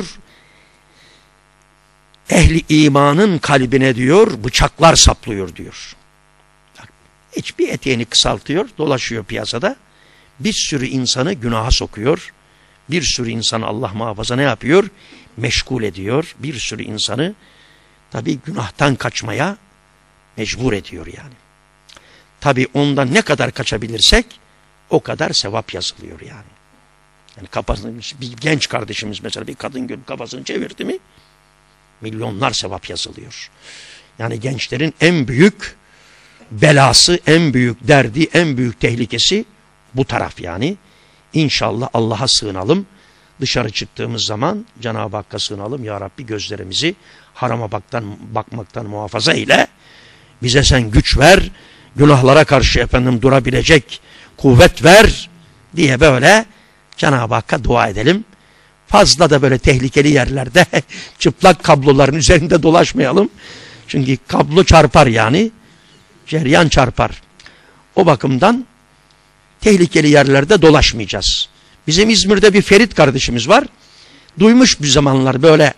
A: ehli imanın kalbine diyor, bıçaklar saplıyor diyor. Hiçbir eteğini kısaltıyor, dolaşıyor piyasada. Bir sürü insanı günaha sokuyor. Bir sürü insanı Allah muhafaza ne yapıyor? Meşgul ediyor. Bir sürü insanı tabii günahtan kaçmaya mecbur ediyor yani. Tabii ondan ne kadar kaçabilirsek o kadar sevap yazılıyor yani. Yani kafasını, bir genç kardeşimiz mesela bir kadın görüp kafasını çevirdi mi milyonlar sevap yazılıyor. Yani gençlerin en büyük belası, en büyük derdi, en büyük tehlikesi bu taraf yani. İnşallah Allah'a sığınalım. Dışarı çıktığımız zaman Cenab-ı Hakk'a sığınalım. Ya Rabbi gözlerimizi harama baktan, bakmaktan muhafaza eyle. Bize sen güç ver. Günahlara karşı efendim durabilecek kuvvet ver diye böyle Cenab-ı Hakk'a dua edelim. Fazla da böyle tehlikeli yerlerde çıplak kabloların üzerinde dolaşmayalım. Çünkü kablo çarpar yani. Ceryan çarpar. O bakımdan tehlikeli yerlerde dolaşmayacağız. Bizim İzmir'de bir Ferit kardeşimiz var. Duymuş bir zamanlar böyle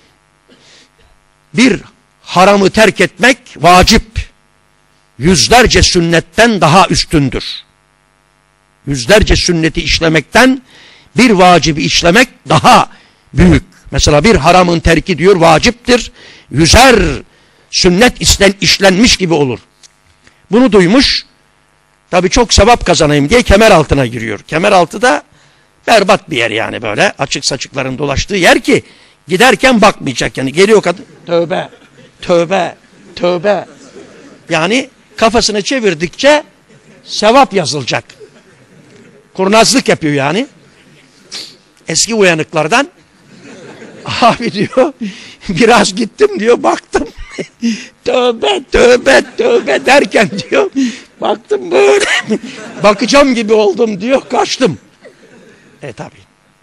A: bir haramı terk etmek vacip. Yüzlerce sünnetten daha üstündür. Yüzlerce sünneti işlemekten bir vacibi işlemek daha büyük. Mesela bir haramın terki diyor vaciptir. Yüzer sünnet işlen, işlenmiş gibi olur. Bunu duymuş. Tabii çok sevap kazanayım diye kemer altına giriyor. Kemer altı da berbat bir yer yani böyle. Açık saçıkların dolaştığı yer ki giderken bakmayacak yani. Geliyor kadın. Tövbe, tövbe, tövbe. Yani kafasını çevirdikçe sevap yazılacak. Kurnazlık yapıyor yani. Eski uyanıklardan. Abi diyor biraz gittim diyor baktım. Tövbe tövbe tövbe derken diyor baktım böyle bakacağım gibi oldum diyor kaçtım. E tabi.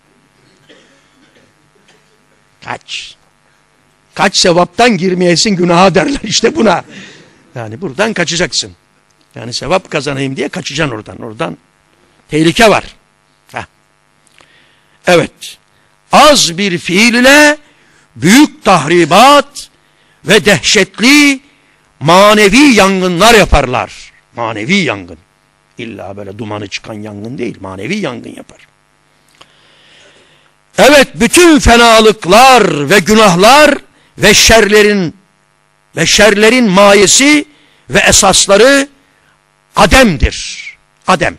A: Kaç. Kaç sevaptan girmeyesin günaha derler işte buna. Yani buradan kaçacaksın. Yani sevap kazanayım diye kaçacaksın oradan. Oradan tehlike var. Heh. Evet. Az bir fiil ile büyük tahribat ve dehşetli manevi yangınlar yaparlar. Manevi yangın. İlla böyle dumanı çıkan yangın değil. Manevi yangın yapar. Evet bütün fenalıklar ve günahlar ve şerlerin ve şerlerin mayesi ve esasları ademdir. Adem.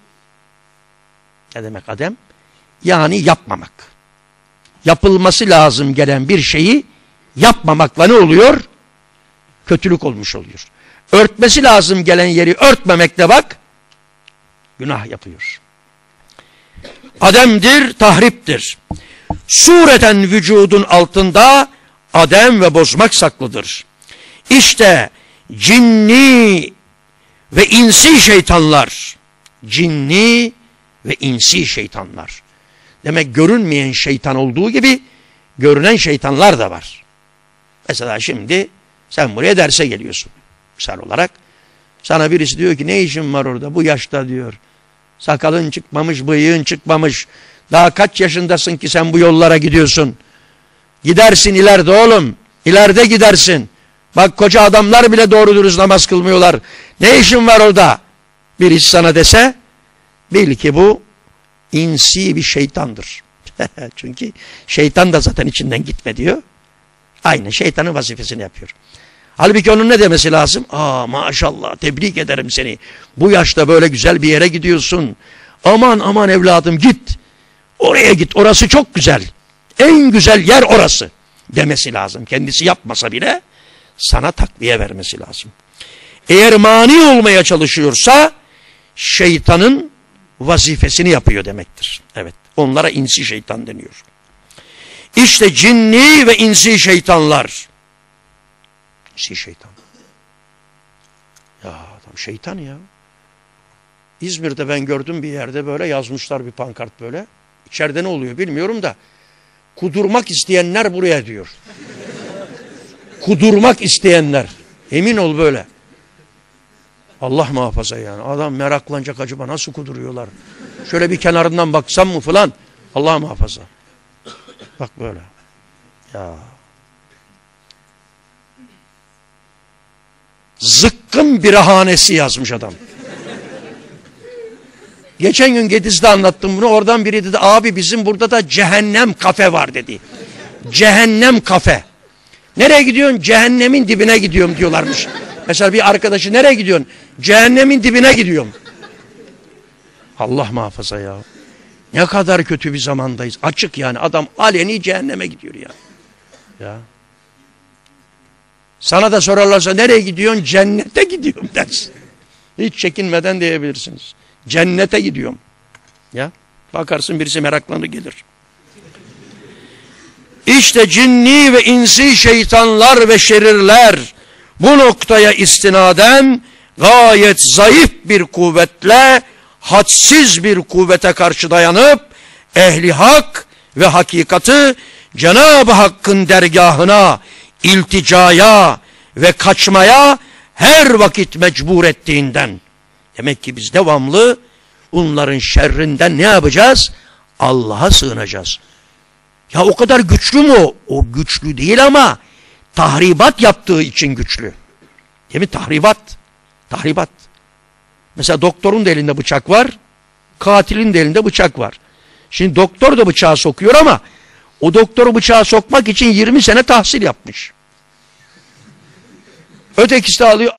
A: Ne demek adem? Yani yapmamak. Yapılması lazım gelen bir şeyi yapmamakla ne oluyor? Kötülük olmuş oluyor. Örtmesi lazım gelen yeri örtmemekle bak, günah yapıyor. Ademdir, tahriptir. Sureten vücudun altında adem ve bozmak saklıdır. İşte cinni ve insi şeytanlar, cinni ve insi şeytanlar. Demek görünmeyen şeytan olduğu gibi görünen şeytanlar da var. Mesela şimdi sen buraya derse geliyorsun. Misal olarak sana birisi diyor ki ne işin var orada bu yaşta diyor. Sakalın çıkmamış, bıyığın çıkmamış. Daha kaç yaşındasın ki sen bu yollara gidiyorsun. Gidersin ileride oğlum. İleride gidersin. Bak koca adamlar bile doğru dürüst namaz kılmıyorlar. Ne işin var orada? Birisi sana dese bil ki bu insi bir şeytandır. Çünkü şeytan da zaten içinden gitme diyor. Aynı şeytanın vazifesini yapıyor. Halbuki onun ne demesi lazım? Aa maşallah tebrik ederim seni. Bu yaşta böyle güzel bir yere gidiyorsun. Aman aman evladım git. Oraya git, orası çok güzel. En güzel yer orası demesi lazım. Kendisi yapmasa bile sana takviye vermesi lazım. Eğer mani olmaya çalışıyorsa şeytanın vazifesini yapıyor demektir. Evet, onlara insi şeytan deniyor. İşte cinni ve insi şeytanlar. İnsi şeytan. Ya adam şeytan ya. İzmir'de ben gördüm bir yerde böyle yazmışlar bir pankart böyle. İçeride ne oluyor bilmiyorum da kudurmak isteyenler buraya diyor. Kudurmak isteyenler. Emin ol böyle. Allah muhafaza yani. Adam meraklanacak acaba nasıl kuduruyorlar. Şöyle bir kenarından baksam mı falan. Allah muhafaza. Bak böyle. Ya. Zıkkım birahanesi yazmış adam. Geçen gün Gediz'de anlattım bunu. Oradan biri dedi abi bizim burada da cehennem kafe var dedi. Cehennem kafe. Nereye gidiyorsun? Cehennemin dibine gidiyorum diyorlarmış. Mesela bir arkadaşı nereye gidiyorsun? Cehennemin dibine gidiyorum. Allah muhafaza ya. Ne kadar kötü bir zamandayız. Açık yani adam aleni cehenneme gidiyor ya. Ya. Sana da sorarlarsa nereye gidiyorsun? Cennete gidiyorum dersin. Hiç çekinmeden diyebilirsiniz. Cennete gidiyorum. Ya. Bakarsın birisi meraklanır gelir. İşte cinni ve insi şeytanlar ve şerirler bu noktaya istinaden gayet zayıf bir kuvvetle hadsiz bir kuvvete karşı dayanıp ehli hak ve hakikati Cenab-ı Hakk'ın dergahına ilticaya ve kaçmaya her vakit mecbur ettiğinden. Demek ki biz devamlı onların şerrinden ne yapacağız? Allah'a sığınacağız. Ya o kadar güçlü mü o? O güçlü değil ama tahribat yaptığı için güçlü. Değil mi? Tahribat. Tahribat. Mesela doktorun da elinde bıçak var. Katilin de elinde bıçak var. Şimdi doktor da bıçağı sokuyor ama o doktoru bıçağı sokmak için yirmi sene tahsil yapmış. Ötekisi de alıyor.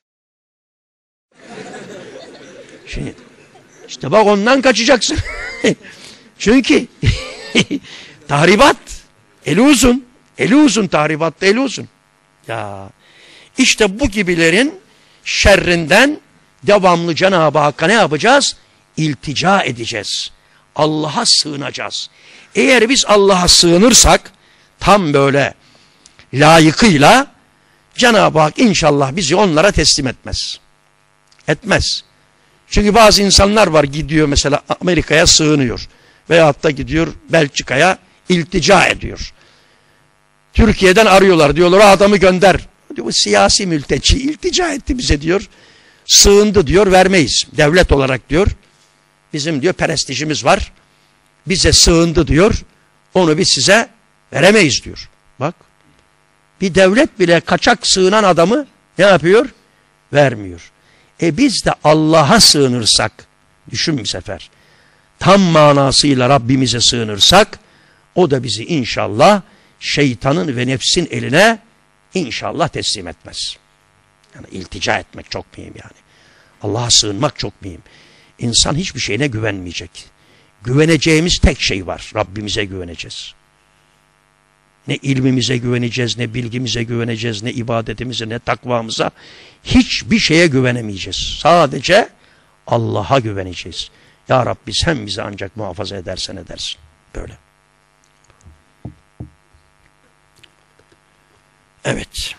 A: Şimdi işte bak ondan kaçacaksın. Çünkü tahribat. Eli uzun. Eli uzun tahribatta eli uzun. Ya işte bu gibilerin şerrinden devamlı Cenab-ı Hakk'a ne yapacağız? İltica edeceğiz. Allah'a sığınacağız. Eğer biz Allah'a sığınırsak tam böyle layıkıyla Cenab-ı Hak inşallah bizi onlara teslim etmez. Etmez. Çünkü bazı insanlar var gidiyor mesela Amerika'ya sığınıyor. Veyahut da gidiyor Belçika'ya iltica ediyor. Türkiye'den arıyorlar diyorlar o adamı gönder. Diyor, bu siyasi mülteci iltica etti bize diyor. Sığındı diyor vermeyiz. Devlet olarak diyor. Bizim diyor prestijimiz var. Bize sığındı diyor. Onu biz size veremeyiz diyor. Bak. Bir devlet bile kaçak sığınan adamı ne yapıyor? Vermiyor. E biz de Allah'a sığınırsak, düşün bir sefer, tam manasıyla Rabbimize sığınırsak, o da bizi inşallah şeytanın ve nefsin eline İnşallah teslim etmez. Yani iltica etmek çok mühim yani. Allah'a sığınmak çok mühim. İnsan hiçbir şeyine güvenmeyecek. Güveneceğimiz tek şey var. Rabbimize güveneceğiz. Ne ilmimize güveneceğiz, ne bilgimize güveneceğiz, ne ibadetimize, ne takvamıza. Hiçbir şeye güvenemeyeceğiz. Sadece Allah'a güveneceğiz. Ya Rabbi sen bizi ancak muhafaza edersen edersin. Böyle. Evet.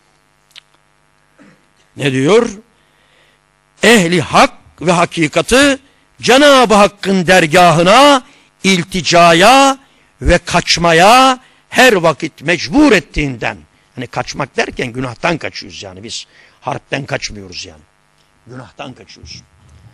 A: Ne diyor? Ehli hak ve hakikati Cenab-ı Hakk'ın dergahına, ilticaya ve kaçmaya her vakit mecbur ettiğinden. Hani kaçmak derken günahtan kaçıyoruz yani biz. Harpten kaçmıyoruz yani. Günahtan kaçıyoruz.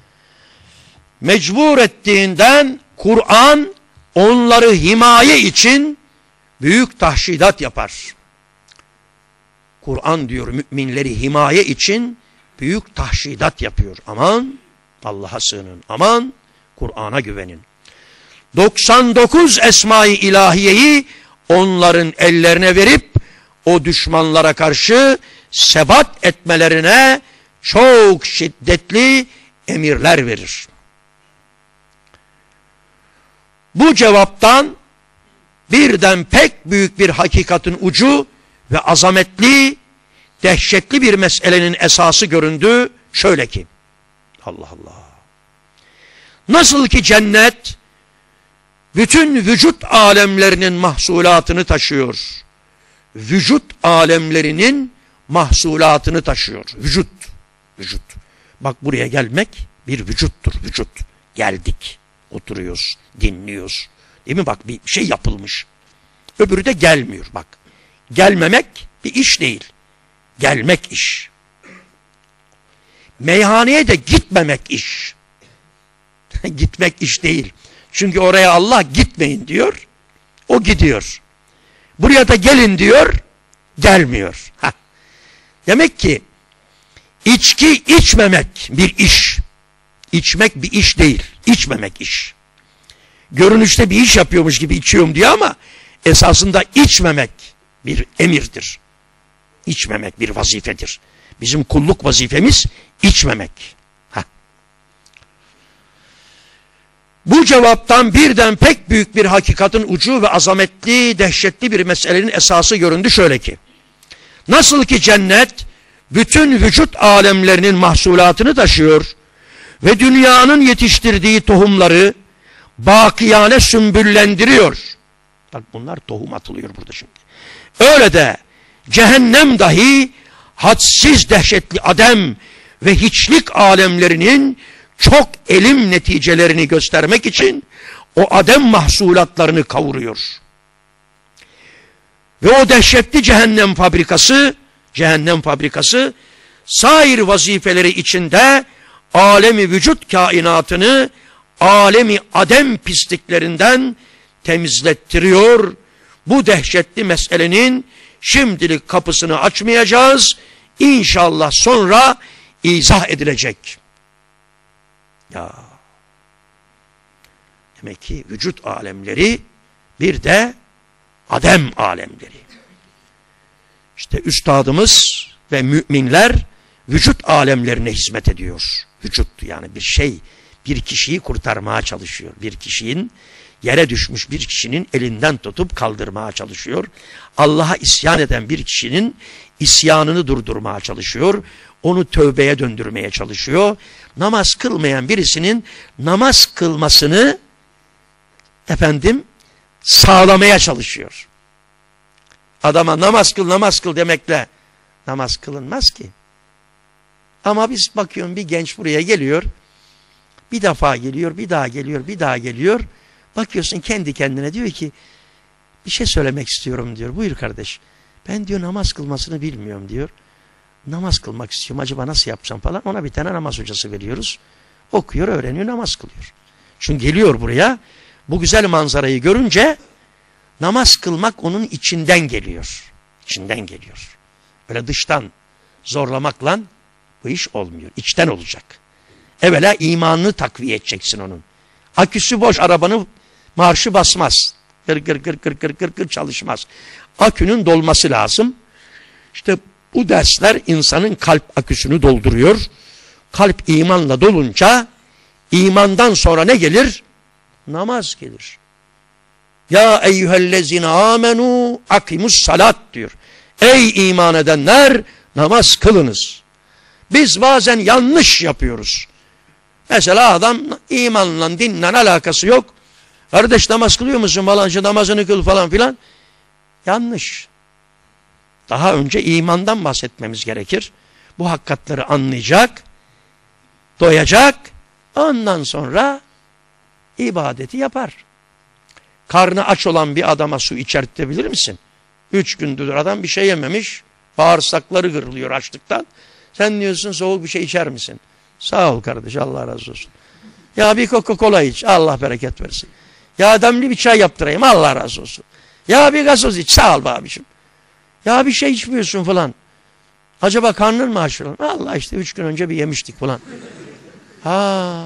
A: Mecbur ettiğinden Kur'an onları himaye için büyük tahşidat yapar. Kur'an diyor müminleri himaye için büyük tahşidat yapıyor. Aman Allah'a sığının. Aman Kur'an'a güvenin. doksan dokuz Esma-i İlahiye'yi onların ellerine verip o düşmanlara karşı sebat etmelerine çok şiddetli emirler verir. Bu cevaptan birden pek büyük bir hakikatin ucu ve azametli, dehşetli bir meselenin esası göründü. Şöyle ki, Allah Allah. Nasıl ki cennet bütün vücut alemlerinin mahsulatını taşıyor. Vücut alemlerinin mahsulatını taşıyor. Vücut, vücut. Bak buraya gelmek bir vücuttur, vücut. Geldik, oturuyoruz, dinliyoruz. Değil mi? Bak bir şey yapılmış. Öbürü de gelmiyor bak. Gelmemek bir iş değil. Gelmek iş. Meyhaneye de gitmemek iş. Gitmek iş değil. Çünkü oraya Allah gitmeyin diyor. O gidiyor. Buraya da gelin diyor. Gelmiyor. Heh. Demek ki içki içmemek bir iş. İçmek bir iş değil. İçmemek iş. Görünüşte bir iş yapıyormuş gibi içiyorum diyor ama esasında içmemek bir emirdir. İçmemek bir vazifedir. Bizim kulluk vazifemiz içmemek. Heh. Bu cevaptan birden pek büyük bir hakikatin ucu ve azametli, dehşetli bir meselenin esası göründü şöyle ki. Nasıl ki cennet bütün vücut alemlerinin mahsulatını taşıyor ve dünyanın yetiştirdiği tohumları bakiyane sümbüllendiriyor. Bak bunlar tohum atılıyor burada şimdi. Öyle de cehennem dahi hadsiz dehşetli adem ve hiçlik alemlerinin çok elim neticelerini göstermek için o adem mahsulatlarını kavuruyor. Ve o dehşetli cehennem fabrikası, cehennem fabrikası sair vazifeleri içinde alemi vücut kainatını alemi adem pisliklerinden temizlettiriyor. Bu dehşetli meselenin şimdilik kapısını açmayacağız. İnşallah sonra izah edilecek. Ya. Demek ki vücut alemleri bir de adem alemleri. İşte üstadımız ve müminler vücut alemlerine hizmet ediyor. Vücut yani bir şey, bir kişiyi kurtarmaya çalışıyor. Bir kişinin yere düşmüş bir kişinin elinden tutup kaldırmaya çalışıyor. Allah'a isyan eden bir kişinin isyanını durdurmaya çalışıyor. Onu tövbeye döndürmeye çalışıyor. Namaz kılmayan birisinin namaz kılmasını efendim sağlamaya çalışıyor. Adama namaz kıl namaz kıl demekle namaz kılınmaz ki. Ama biz bakıyorum bir genç buraya geliyor. Bir defa geliyor, bir daha geliyor, bir daha geliyor. Bakıyorsun kendi kendine diyor ki bir şey söylemek istiyorum diyor. Buyur kardeş. Ben diyor namaz kılmasını bilmiyorum diyor. Namaz kılmak istiyorum. Acaba nasıl yapsam falan. Ona bir tane namaz hocası veriyoruz. Okuyor, öğreniyor, namaz kılıyor. Çünkü geliyor buraya. Bu güzel manzarayı görünce namaz kılmak onun içinden geliyor. İçinden geliyor. Öyle dıştan zorlamakla bu iş olmuyor. İçten olacak. Evvela imanını takviye edeceksin onun. Aküsü boş arabanın marşı basmaz. Gır gır gır gır gır gır gır çalışmaz. Akünün dolması lazım. İşte bu dersler insanın kalp aküsünü dolduruyor. Kalp imanla dolunca imandan sonra ne gelir? Namaz gelir. Ya eyyühellezine amenu akimus salat diyor. Ey iman edenler, namaz kılınız. Biz bazen yanlış yapıyoruz. Mesela adam imanla dinle alakası yok. Kardeş namaz kılıyor musun falan, işte namazını kıl falan filan. Yanlış. Daha önce imandan bahsetmemiz gerekir. Bu hakikatleri anlayacak, doyacak, ondan sonra ibadeti yapar. Karnı aç olan bir adama su içertebilir misin? Üç gündür adam bir şey yememiş, bağırsakları kırılıyor açlıktan. Sen diyorsun soğuk bir şey içer misin? Sağ ol kardeş, Allah razı olsun. Ya bir Coca-Cola iç, Allah bereket versin. Ya demli bir çay yaptırayım, Allah razı olsun. Ya bir gazoz iç, sağ ol be abiciğim. Ya bir şey içmiyorsun falan. Acaba karnın mı aç falan? Allah işte üç gün önce bir yemiştik falan. Ha.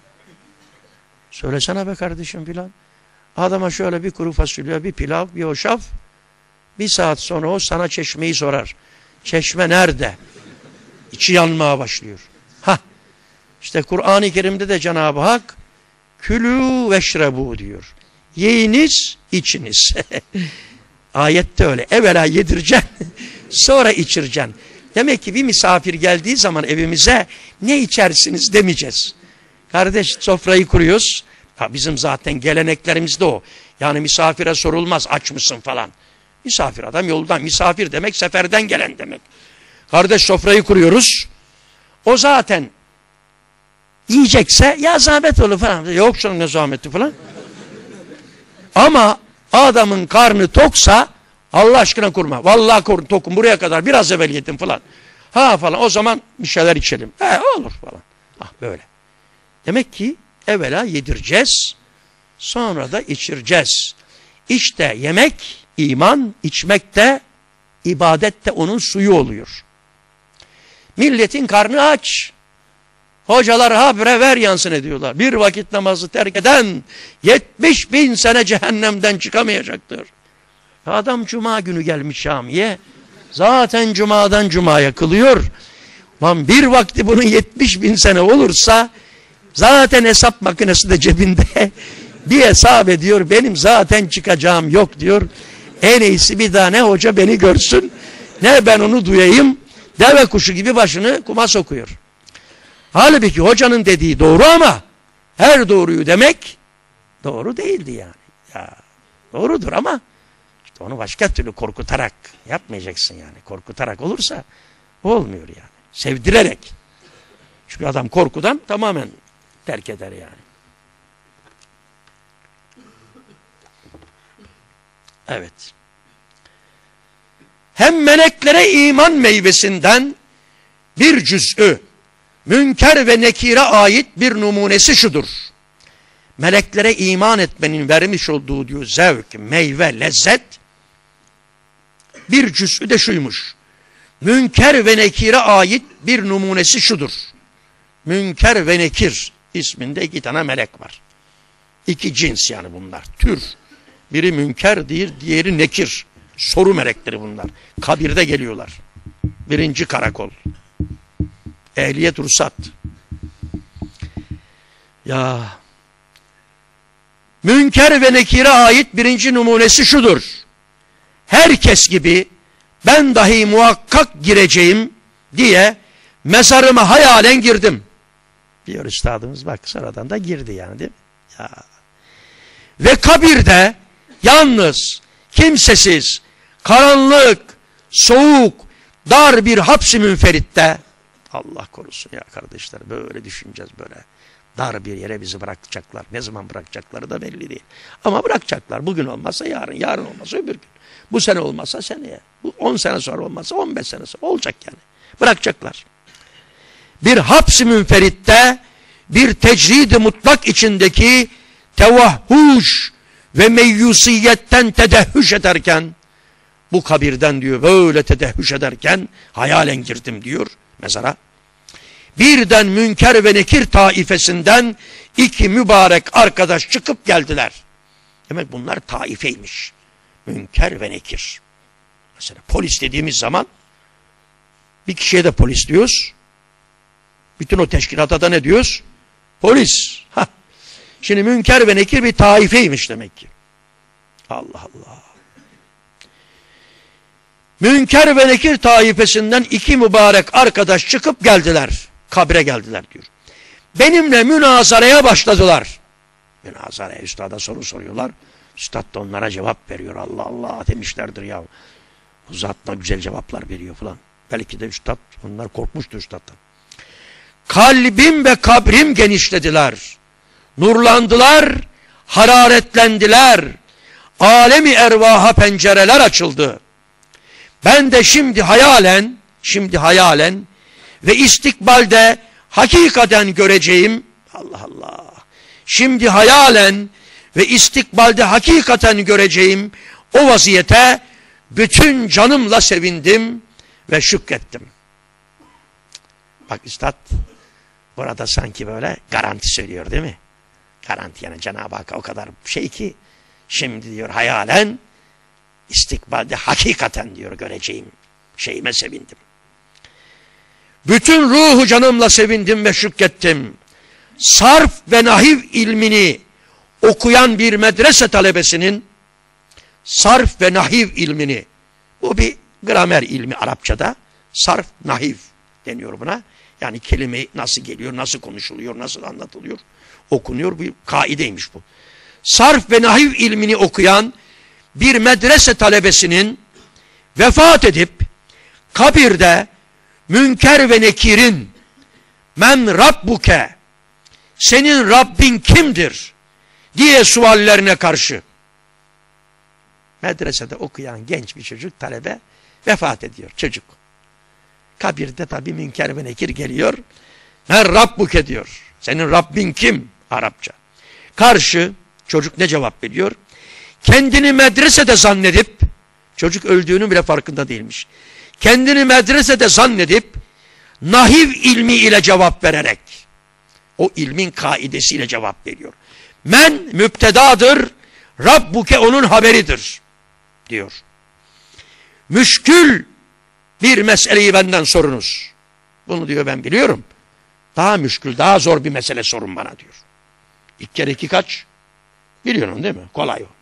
A: Söylesene be kardeşim filan. Adama şöyle bir kuru fasulye, bir pilav, bir hoşaf. Bir saat sonra o sana çeşmeyi sorar. Çeşme nerede? İçi yanmaya başlıyor. Ha. İşte Kur'an-ı Kerim'de de Cenab-ı Hak külü veşrebu diyor. Yiyiniz, içiniz. Ayette öyle. Evvela yedireceksin, sonra içireceksin. Demek ki bir misafir geldiği zaman evimize ne içersiniz demeyeceğiz. Kardeş sofrayı kuruyoruz. Ha, bizim zaten geleneklerimiz de o. Yani misafire sorulmaz aç mısın falan. Misafir adam yoldan. Misafir demek seferden gelen demek. Kardeş sofrayı kuruyoruz. O zaten yiyecekse ya zahmet olur falan. Yok canım ne zahmeti falan. Ama adamın karnı toksa Allah aşkına kurma. Vallahi korun tokum buraya kadar biraz evvel yedim falan. Ha falan o zaman bir şeyler içelim. He olur falan. Ah böyle. Demek ki evvela yedireceğiz. Sonra da içireceğiz. İşte yemek iman, içmek de ibadet de onun suyu oluyor. Milletin karnı aç. Hocalar habire ver yansın ediyorlar. Bir vakit namazı terk eden yetmiş bin sene cehennemden çıkamayacaktır. Adam cuma günü gelmiş camiye. Zaten cumadan cumaya kılıyor. Lan bir vakti bunun yetmiş bin sene olursa zaten hesap makinesi de cebinde. Bir hesap ediyor. Benim zaten çıkacağım yok diyor. En iyisi bir daha ne hoca beni görsün ne ben onu duyayım. Deve kuşu gibi başını kuma sokuyor. Halbuki hocanın dediği doğru ama her doğruyu demek doğru değildi yani. Ya, doğrudur ama işte onu başka türlü korkutarak yapmayacaksın yani. Korkutarak olursa olmuyor yani. Sevdirerek. Çünkü adam korkudan tamamen terk eder yani. Evet. Hem meleklere iman meyvesinden bir cüz'ü Münker ve Nekir'e ait bir numunesi şudur. Meleklere iman etmenin vermiş olduğu diyor zevk, meyve, lezzet bir cüz'ü de şuymuş. Münker ve Nekir'e ait bir numunesi şudur. Münker ve Nekir isminde iki tane melek var. İki cins yani bunlar, tür. Biri Münker, diğeri Nekir. Soru melekleri bunlar. Kabirde geliyorlar. Birinci karakol. Ehliyet ruhsat. Ya. Münker ve Nekir'e ait birinci numunesi şudur. Herkes gibi ben dahi muhakkak gireceğim diye mezarıma hayalen girdim. Diyor üstadımız bak sonradan da girdi yani değil mi? Ya. Ve kabirde yalnız, kimsesiz, karanlık, soğuk, dar bir hapsi münferitte Allah korusun ya kardeşler böyle düşüneceğiz böyle. Dar bir yere bizi bırakacaklar. Ne zaman bırakacakları da belli değil. Ama bırakacaklar. Bugün olmazsa yarın, yarın olmazsa öbür gün. Bu sene olmazsa seneye. Bu on sene sonra olmazsa on beş sene sonra olacak yani. Bırakacaklar. Bir hapsi münferitte bir tecrid-i mutlak içindeki tevahhuş ve meyyusiyetten tedehhüş ederken bu kabirden diyor böyle tedehhüş ederken hayalen girdim diyor mezara. Birden Münker ve Nekir taifesinden iki mübarek arkadaş çıkıp geldiler. Demek bunlar taifeymiş. Münker ve Nekir. Mesela polis dediğimiz zaman Bir kişiye de polis diyoruz. Bütün o teşkilata da ne diyoruz? Polis. Hah. Şimdi Münker ve Nekir bir taifeymiş demek ki. Allah Allah. Münker ve Nekir taifesinden iki mübarek arkadaş çıkıp geldiler. Kabre geldiler diyor. Benimle münazaraya başladılar. Münazaraya, üstada soru soruyorlar. Üstad da onlara cevap veriyor. Allah Allah demişlerdir ya. Bu zat da güzel cevaplar veriyor falan. Belki de üstad, onlar korkmuştu üstaddan. Kalbim ve kabrim genişlediler. Nurlandılar, hararetlendiler. Alemi ervaha pencereler açıldı. Ben de şimdi hayalen, şimdi hayalen ve istikbalde hakikaten göreceğim, Allah Allah, şimdi hayalen ve istikbalde hakikaten göreceğim o vaziyete bütün canımla sevindim ve şükrettim. Bak üstad burada sanki böyle garanti söylüyor değil mi? Garanti, yani Cenab-ı Hak o kadar şey ki şimdi diyor hayalen, istikbalde hakikaten diyor göreceğim şeyime sevindim. Bütün ruhu canımla sevindim ve şükrettim. Sarf ve nahiv ilmini okuyan bir medrese talebesinin sarf ve nahiv ilmini, bu bir gramer ilmi Arapçada, sarf nahiv deniyor buna. Yani kelime nasıl geliyor, nasıl konuşuluyor, nasıl anlatılıyor, okunuyor, bir kaideymiş bu. Sarf ve nahiv ilmini okuyan bir medrese talebesinin vefat edip kabirde Münker ve Nekir'in men Rabbuke, senin Rabbin kimdir diye suallerine karşı medresede okuyan genç bir çocuk talebe vefat ediyor, çocuk. Kabirde tabi Münker ve Nekir geliyor. Men Rabbuke diyor. Senin Rabbin kim? Arapça. Karşı çocuk ne cevap veriyor? Kendini medresede zannedip, çocuk öldüğünün bile farkında değilmiş. Kendini medresede zannedip nahiv ilmi ile cevap vererek, o ilmin kaidesiyle cevap veriyor. Men müptedadır, Rabbuke onun haberidir diyor. Müşkül bir meseleyi benden sorunuz. Bunu diyor ben biliyorum. Daha müşkül, daha zor bir mesele sorun bana diyor. İlk kere iki kaç? Biliyorsun değil mi? Kolay o.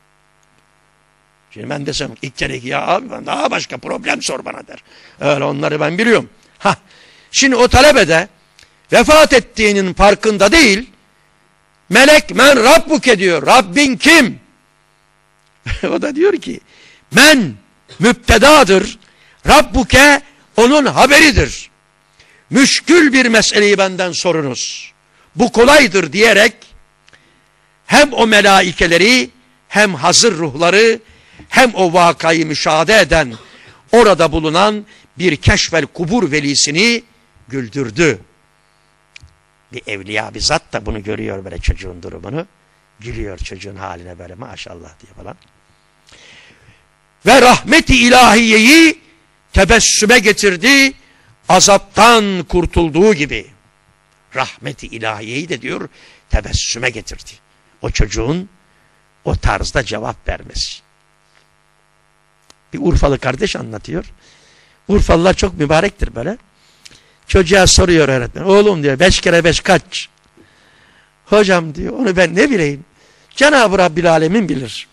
A: Şimdi ben desem ilk kere iki, ya abi ben daha başka problem sor bana der. Öyle onları ben biliyorum. Hah. Şimdi o talebe de vefat ettiğinin farkında değil. Melek men Rabbuke diyor. Rabbin kim? O da diyor ki men müptedadır. Rabbuke onun haberidir. Müşkül bir meseleyi benden sorunuz. Bu kolaydır diyerek hem o melaikeleri hem hazır ruhları hem o vakayı müşahede eden orada bulunan bir keşfel kubur velisini güldürdü. Bir evliya bir zat da bunu görüyor, böyle çocuğun durumunu. Gülüyor çocuğun haline böyle maşallah diye falan. Ve rahmeti ilahiyeyi tebessüme getirdi, azaptan kurtulduğu gibi. Rahmeti ilahiyeyi de diyor tebessüme getirdi. O çocuğun o tarzda cevap vermesi. Bir Urfalı kardeş anlatıyor. Urfalılar çok mübarektir böyle. Çocuğa soruyor öğretmen. Oğlum diyor beş kere beş kaç? Hocam diyor onu ben ne bileyim. Cenab-ı Rabbil Alemin bilir.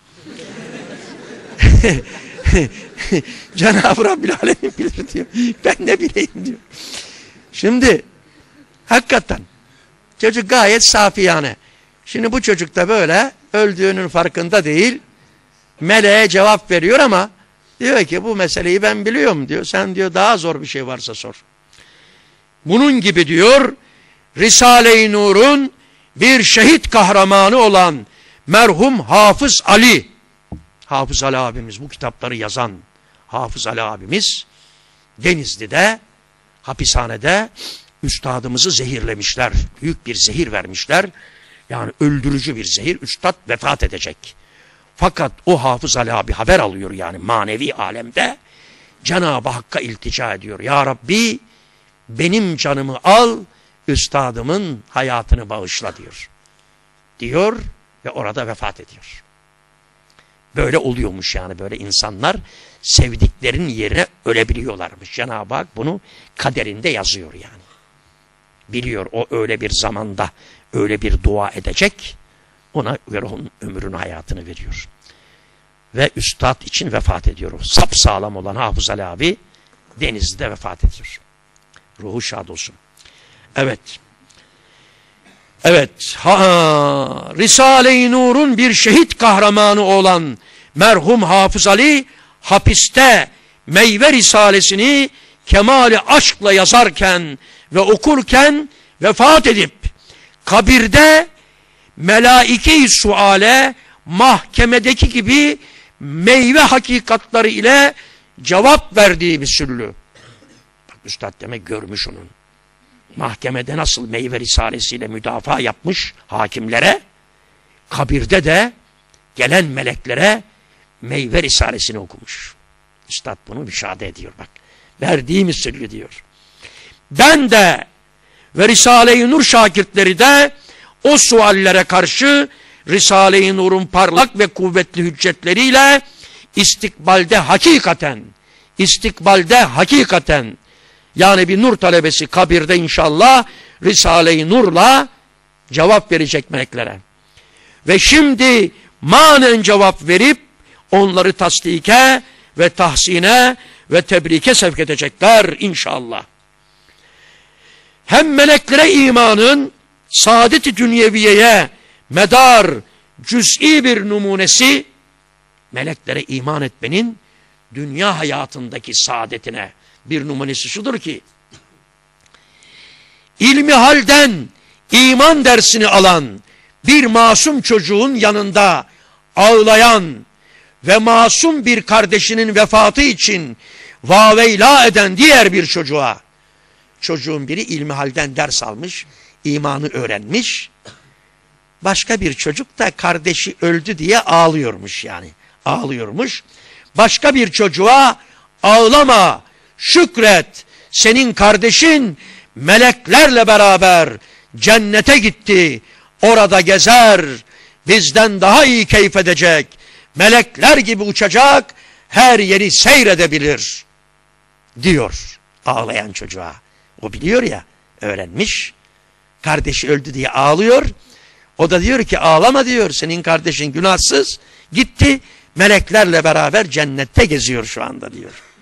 A: Cenab-ı Rabbil Alemin bilir diyor. Ben ne bileyim diyor. Şimdi hakikaten çocuk gayet safiyane. Şimdi bu çocuk da böyle öldüğünün farkında değil. Meleğe cevap veriyor ama diyor ki bu meseleyi ben biliyorum diyor. Sen diyor daha zor bir şey varsa sor. Bunun gibi diyor Risale-i Nur'un bir şehit kahramanı olan merhum Hafız Ali, Hafız Ali abimiz, bu kitapları yazan Hafız Ali abimiz Denizli'de hapishanede üstadımızı zehirlemişler. Büyük bir zehir vermişler. Yani öldürücü bir zehir. Üstad vefat edecek. Fakat o Hafız Ali abi haber alıyor, yani manevi alemde Cenab-ı Hakk'a iltica ediyor. Ya Rabbi benim canımı al, üstadımın hayatını bağışla diyor. Diyor ve orada vefat ediyor. Böyle oluyormuş yani, böyle insanlar sevdiklerinin yerine ölebiliyorlarmış. Cenab-ı Hak bunu kaderinde yazıyor yani. Biliyor o öyle bir zamanda öyle bir dua edecek, ona göre onun ömrünü, hayatını veriyor. Ve üstad için vefat ediyor. O sapsağlam olan Hafız Ali abi Denizli'de vefat ediyor. Ruhu şad olsun. Evet. Evet. Ha, Risale-i Nur'un bir şehit kahramanı olan merhum Hafız Ali hapiste Meyve Risalesini kemali aşkla yazarken ve okurken vefat edip kabirde melaike-i suale mahkemedeki gibi meyve hakikatları ile cevap verdiği bir süllü. Bak üstad demek görmüş onun. Mahkemede nasıl Meyve Risalesiyle müdafaa yapmış hakimlere, kabirde de gelen meleklere Meyve Risalesini okumuş. Üstad bunu müşahede ediyor bak. Verdiğim süllü diyor. Ben de ve Risale-i Nur şakirtleri de o suallere karşı Risale-i Nur'un parlak ve kuvvetli hüccetleriyle istikbalde hakikaten, istikbalde hakikaten, yani bir nur talebesi kabirde inşallah Risale-i Nur'la cevap verecek meleklere. Ve şimdi manen cevap verip onları tasdike ve tahsine ve tebrike sevk edecekler inşallah. Hem meleklere imanın saadet-i dünyeviyeye medar cüz'i bir numunesi, meleklere iman etmenin dünya hayatındaki saadetine bir numunesi şudur ki, ilmi halden iman dersini alan bir masum çocuğun yanında ağlayan ve masum bir kardeşinin vefatı için vaveyla eden diğer bir çocuğa, çocuğun biri ilmi halden ders almış, imanı öğrenmiş, başka bir çocuk da kardeşi öldü diye ağlıyormuş yani, ağlıyormuş. Başka bir çocuğa ağlama, şükret, senin kardeşin meleklerle beraber cennete gitti, orada gezer, bizden daha iyi keyif edecek, melekler gibi uçacak, her yeri seyredebilir diyor ağlayan çocuğa. O biliyor ya, öğrenmiş, kardeşi öldü diye ağlıyor. O da diyor ki ağlama diyor, senin kardeşin günahsız, gitti meleklerle beraber cennette geziyor şu anda diyor.